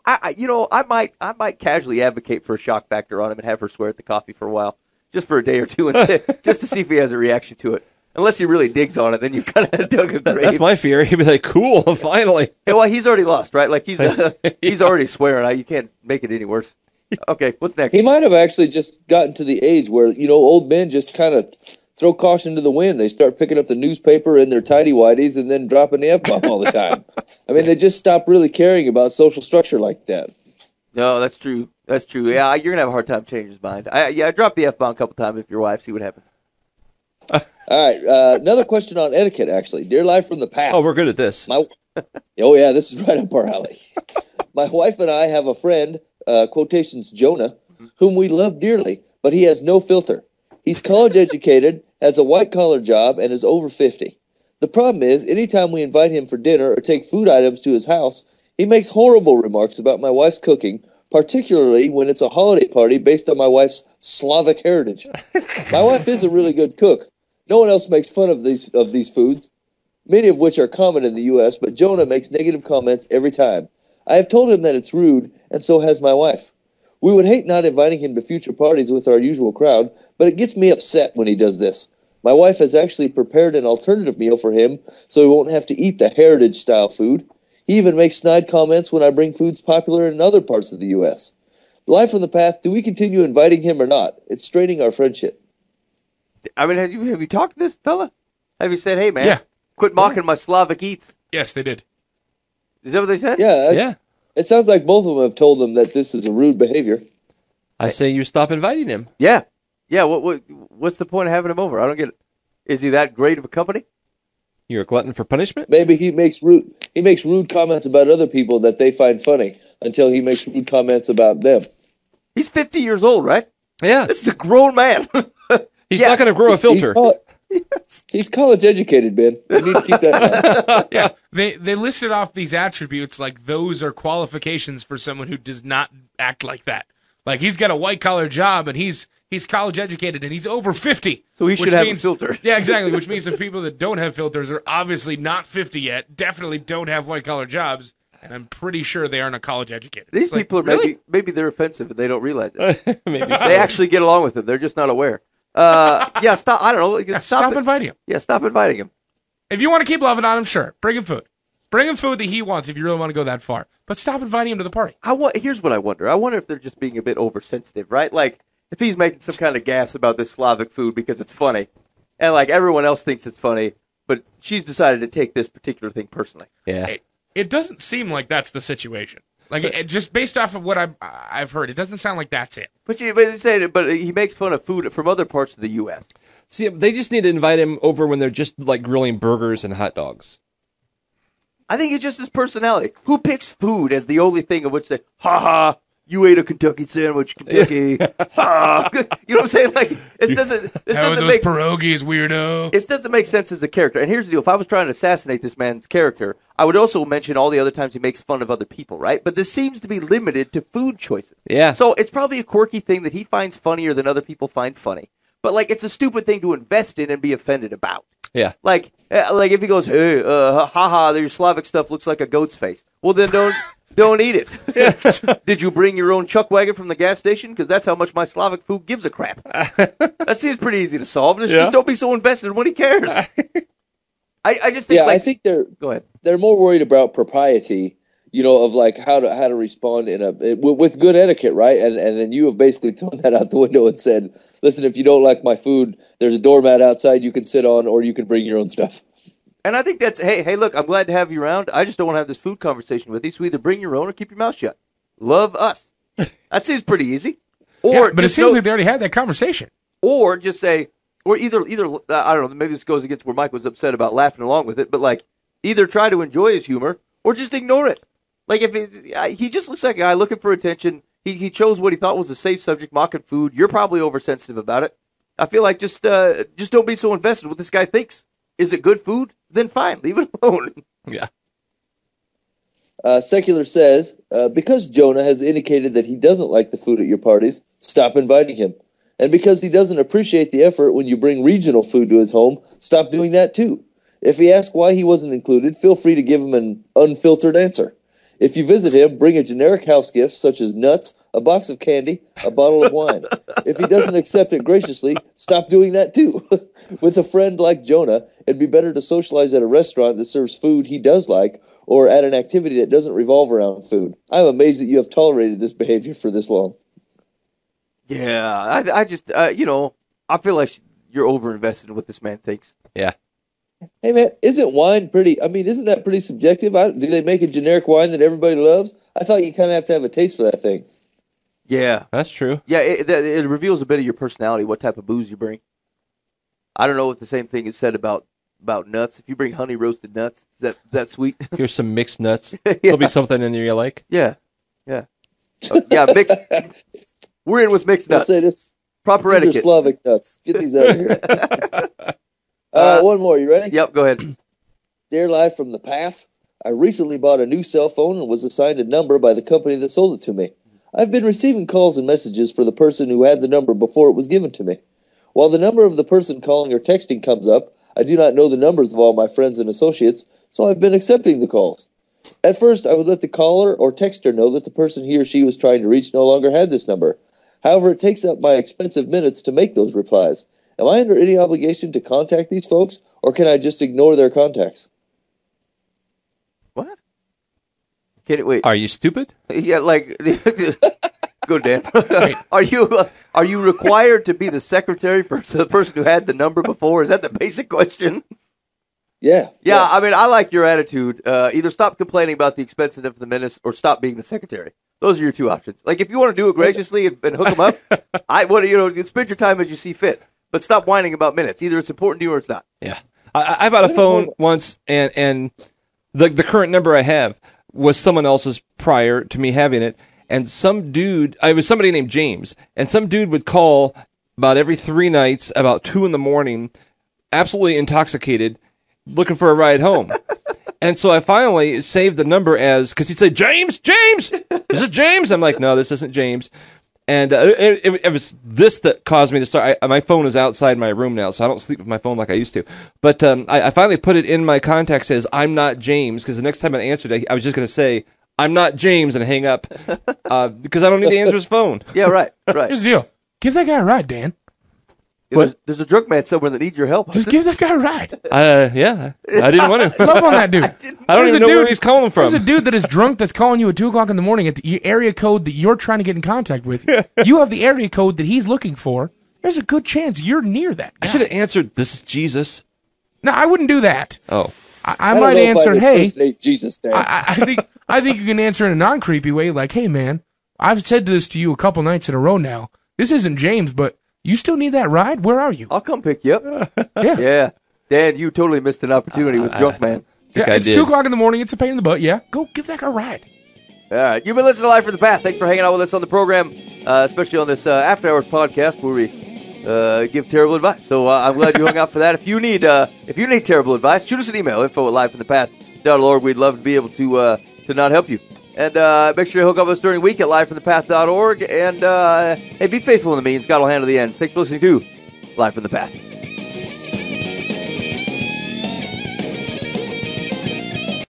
I might casually advocate for a shock factor on him and have her swear at the coffee for a while, just for a day or two, and just to see if he has a reaction to it. Unless he really digs on it, then you've kind of dug a grave. That's my fear. He'd be like, cool, finally. Yeah, well, he's already lost, right? Like, he's already swearing. You can't make it any worse. Okay, what's next? He might have actually just gotten to the age where, old men just kind of throw caution to the wind. They start picking up the newspaper in their tighty-whities and then dropping the F-bomb all the time. I mean, they just stop really caring about social structure like that. No, that's true. That's true. Yeah, you're going to have a hard time changing his mind. I dropped the F-bomb a couple times with your wife, see what happens. All right, another question on etiquette, actually. Dear Live from the Past. Oh, we're good at this. Oh, yeah, this is right up our alley. My wife and I have a friend, quotations Jonah, whom we love dearly, but he has no filter. He's college educated, has a white-collar job, and is over 50. The problem is, anytime we invite him for dinner or take food items to his house, he makes horrible remarks about my wife's cooking, particularly when it's a holiday party based on my wife's Slavic heritage. My wife is a really good cook. No one else makes fun of these foods, many of which are common in the U.S., but Jonah makes negative comments every time. I have told him that it's rude, and so has my wife. We would hate not inviting him to future parties with our usual crowd, but it gets me upset when he does this. My wife has actually prepared an alternative meal for him, so he won't have to eat the heritage-style food. He even makes snide comments when I bring foods popular in other parts of the U.S. Live from the Path, do we continue inviting him or not? It's straining our friendship. I mean, have you talked to this fella? Have you said, hey, man, quit mocking my Slavic eats? Yes, they did. Is that what they said? Yeah. It sounds like both of them have told him that this is a rude behavior. I say you stop inviting him. Yeah. Yeah, what's the point of having him over? I don't get it. Is he that great of a company? You're a glutton for punishment? Maybe he makes rude comments about other people that they find funny until he makes rude comments about them. He's 50 years old, right? Yeah. This is a grown man. He's not going to grow a filter. He's college educated, Ben. You need to keep that in mind. Yeah, they listed off these attributes like those are qualifications for someone who does not act like that. Like he's got a white collar job and he's college educated and he's over 50. So he should have a filter. Yeah, exactly. Which means the people that don't have filters are obviously not 50 yet. Definitely don't have white collar jobs, and I'm pretty sure they aren't a college educated. These people are really? maybe they're offensive and they don't realize it. Maybe they actually get along with him. They're just not aware. Yeah, stop. I don't know. Stop inviting him. Yeah, stop inviting him. If you want to keep loving on him, sure. Bring him food. Bring him food that he wants if you really want to go that far. But stop inviting him to the party. Here's what I wonder. I wonder if they're just being a bit oversensitive, right? Like, if he's making some kind of gas about this Slavic food because it's funny, and like everyone else thinks it's funny, but she's decided to take this particular thing personally. Yeah. It doesn't seem like that's the situation. Like, just based off of what I've heard, it doesn't sound like that's it. But he makes fun of food from other parts of the U.S. See, they just need to invite him over when they're just like grilling burgers and hot dogs. I think it's just his personality. Who picks food as the only thing of which they, ha, you ate a Kentucky sandwich, Kentucky. Ha. You know what I'm saying? Like, this doesn't those pierogies, weirdo. It doesn't make sense as a character. And here's the deal. If I was trying to assassinate this man's character, I would also mention all the other times he makes fun of other people, right? But this seems to be limited to food choices. Yeah. So it's probably a quirky thing that he finds funnier than other people find funny. But, like, it's a stupid thing to invest in and be offended about. Yeah. Like if he goes, hey, your Slavic stuff looks like a goat's face. Well, then don't eat it. Did you bring your own chuck wagon from the gas station? Because that's how much my Slavic food gives a crap. That seems pretty easy to solve. Just don't be so invested in what he cares. I just think. Yeah, like, I think they're go ahead. They're more worried about propriety, of like how to respond with good etiquette, right? And then you have basically thrown that out the window and said, listen, if you don't like my food, there's a doormat outside you can sit on, or you can bring your own stuff. And I think that's, hey, look, I'm glad to have you around. I just don't want to have this food conversation with you, so either bring your own or keep your mouth shut. Love us. That seems pretty easy. Or but it seems like they already had that conversation. Or just say, or either I don't know, maybe this goes against where Mike was upset about laughing along with it, but like, either try to enjoy his humor or just ignore it. Like, he just looks like a guy looking for attention. He chose what he thought was a safe subject, mocking food. You're probably oversensitive about it. I feel like just don't be so invested in what this guy thinks. Is it good food? Then fine, leave it alone. Yeah. Secular says, because Jonah has indicated that he doesn't like the food at your parties, stop inviting him. And because he doesn't appreciate the effort when you bring regional food to his home, stop doing that too. If he asks why he wasn't included, feel free to give him an unfiltered answer. If you visit him, bring a generic house gift such as nuts, a box of candy, a bottle of wine. If he doesn't accept it graciously, stop doing that too. With a friend like Jonah, it'd be better to socialize at a restaurant that serves food he does like, or at an activity that doesn't revolve around food. I'm amazed that you have tolerated this behavior for this long. Yeah, I just, I feel like you're overinvested in what this man thinks. Yeah. Hey man, isn't that pretty subjective? Do they make a generic wine that everybody loves? I thought you kind of have to have a taste for that thing. Yeah. That's true. Yeah, it reveals a bit of your personality, what type of booze you bring. I don't know if the same thing is said about nuts. If you bring honey roasted nuts, is that sweet? Here's some mixed nuts. Yeah. There'll be something in there you like. Yeah. Yeah. Mixed. We're in with mixed nuts. I'll say this. Proper These etiquette. are Slavic nuts. Get these out of here. One more. You ready? Yep, go ahead. Dear Live from the Path, I recently bought a new cell phone and was assigned a number by the company that sold it to me. I've been receiving calls and messages for the person who had the number before it was given to me. While the number of the person calling or texting comes up, I do not know the numbers of all my friends and associates, so I've been accepting the calls. At first, I would let the caller or texter know that the person he or she was trying to reach no longer had this number. However, it takes up my expensive minutes to make those replies. Am I under any obligation to contact these folks, or can I just ignore their contacts? What? Wait. Are you stupid? Yeah, like, go Dan. Are you required to be the secretary for the person who had the number before? Is that the basic question? Yeah. Yeah, I mean, I like your attitude. Either stop complaining about the expensive of the minutes or stop being the secretary. Those are your two options. Like, if you want to do it graciously and hook them up, spend your time as you see fit. But stop whining about minutes. Either it's important to you or it's not. Yeah. I bought a phone once, and the current number I have was someone else's prior to me having it. And it was somebody named James, and some dude would call about every 3 nights, about 2 a.m, absolutely intoxicated, looking for a ride home. And so I finally saved the number because he'd say, James, is this James? I'm like, no, this isn't James. And it was this that caused me to start. My phone is outside my room now, so I don't sleep with my phone like I used to. But I finally put it in my contacts as I'm not James, because the next time I answered, I was just going to say, I'm not James, and hang up, because I don't need to answer his phone. Yeah, right. Here's the deal. Give that guy a ride, Dan. Yeah, there's a drunk man somewhere that needs your help. Just give that guy a ride. Yeah, I didn't want to. Love on that dude. I don't even know where he's calling from. There's a dude that is drunk that's calling you at 2 o'clock in the morning at the area code that you're trying to get in contact with. You have the area code that he's looking for. There's a good chance you're near that guy. I should have answered, this is Jesus. No, I wouldn't do that. Oh. I might answer, hey. Jesus, Dan. I think you can answer in a non-creepy way, like, hey, man, I've said this to you a couple nights in a row now. This isn't James, but you still need that ride? Where are you? I'll come pick you up. Yeah. Yeah. Dan, you totally missed an opportunity with drunk man. Yeah, it's 2 o'clock in the morning. It's a pain in the butt. Yeah. Go give that guy a ride. All right. You've been listening to Live from the Path. Thanks for hanging out with us on the program, especially on this After Hours podcast where we give terrible advice. So I'm glad you hung out for that. If you need terrible advice, shoot us an email, info@livefromthepath.org. We'd love to be able to not help you. And make sure you hook up with us during the week at livefromthepath.org. And hey, be faithful in the means. God will handle the ends. Thanks for listening to Live from the Path.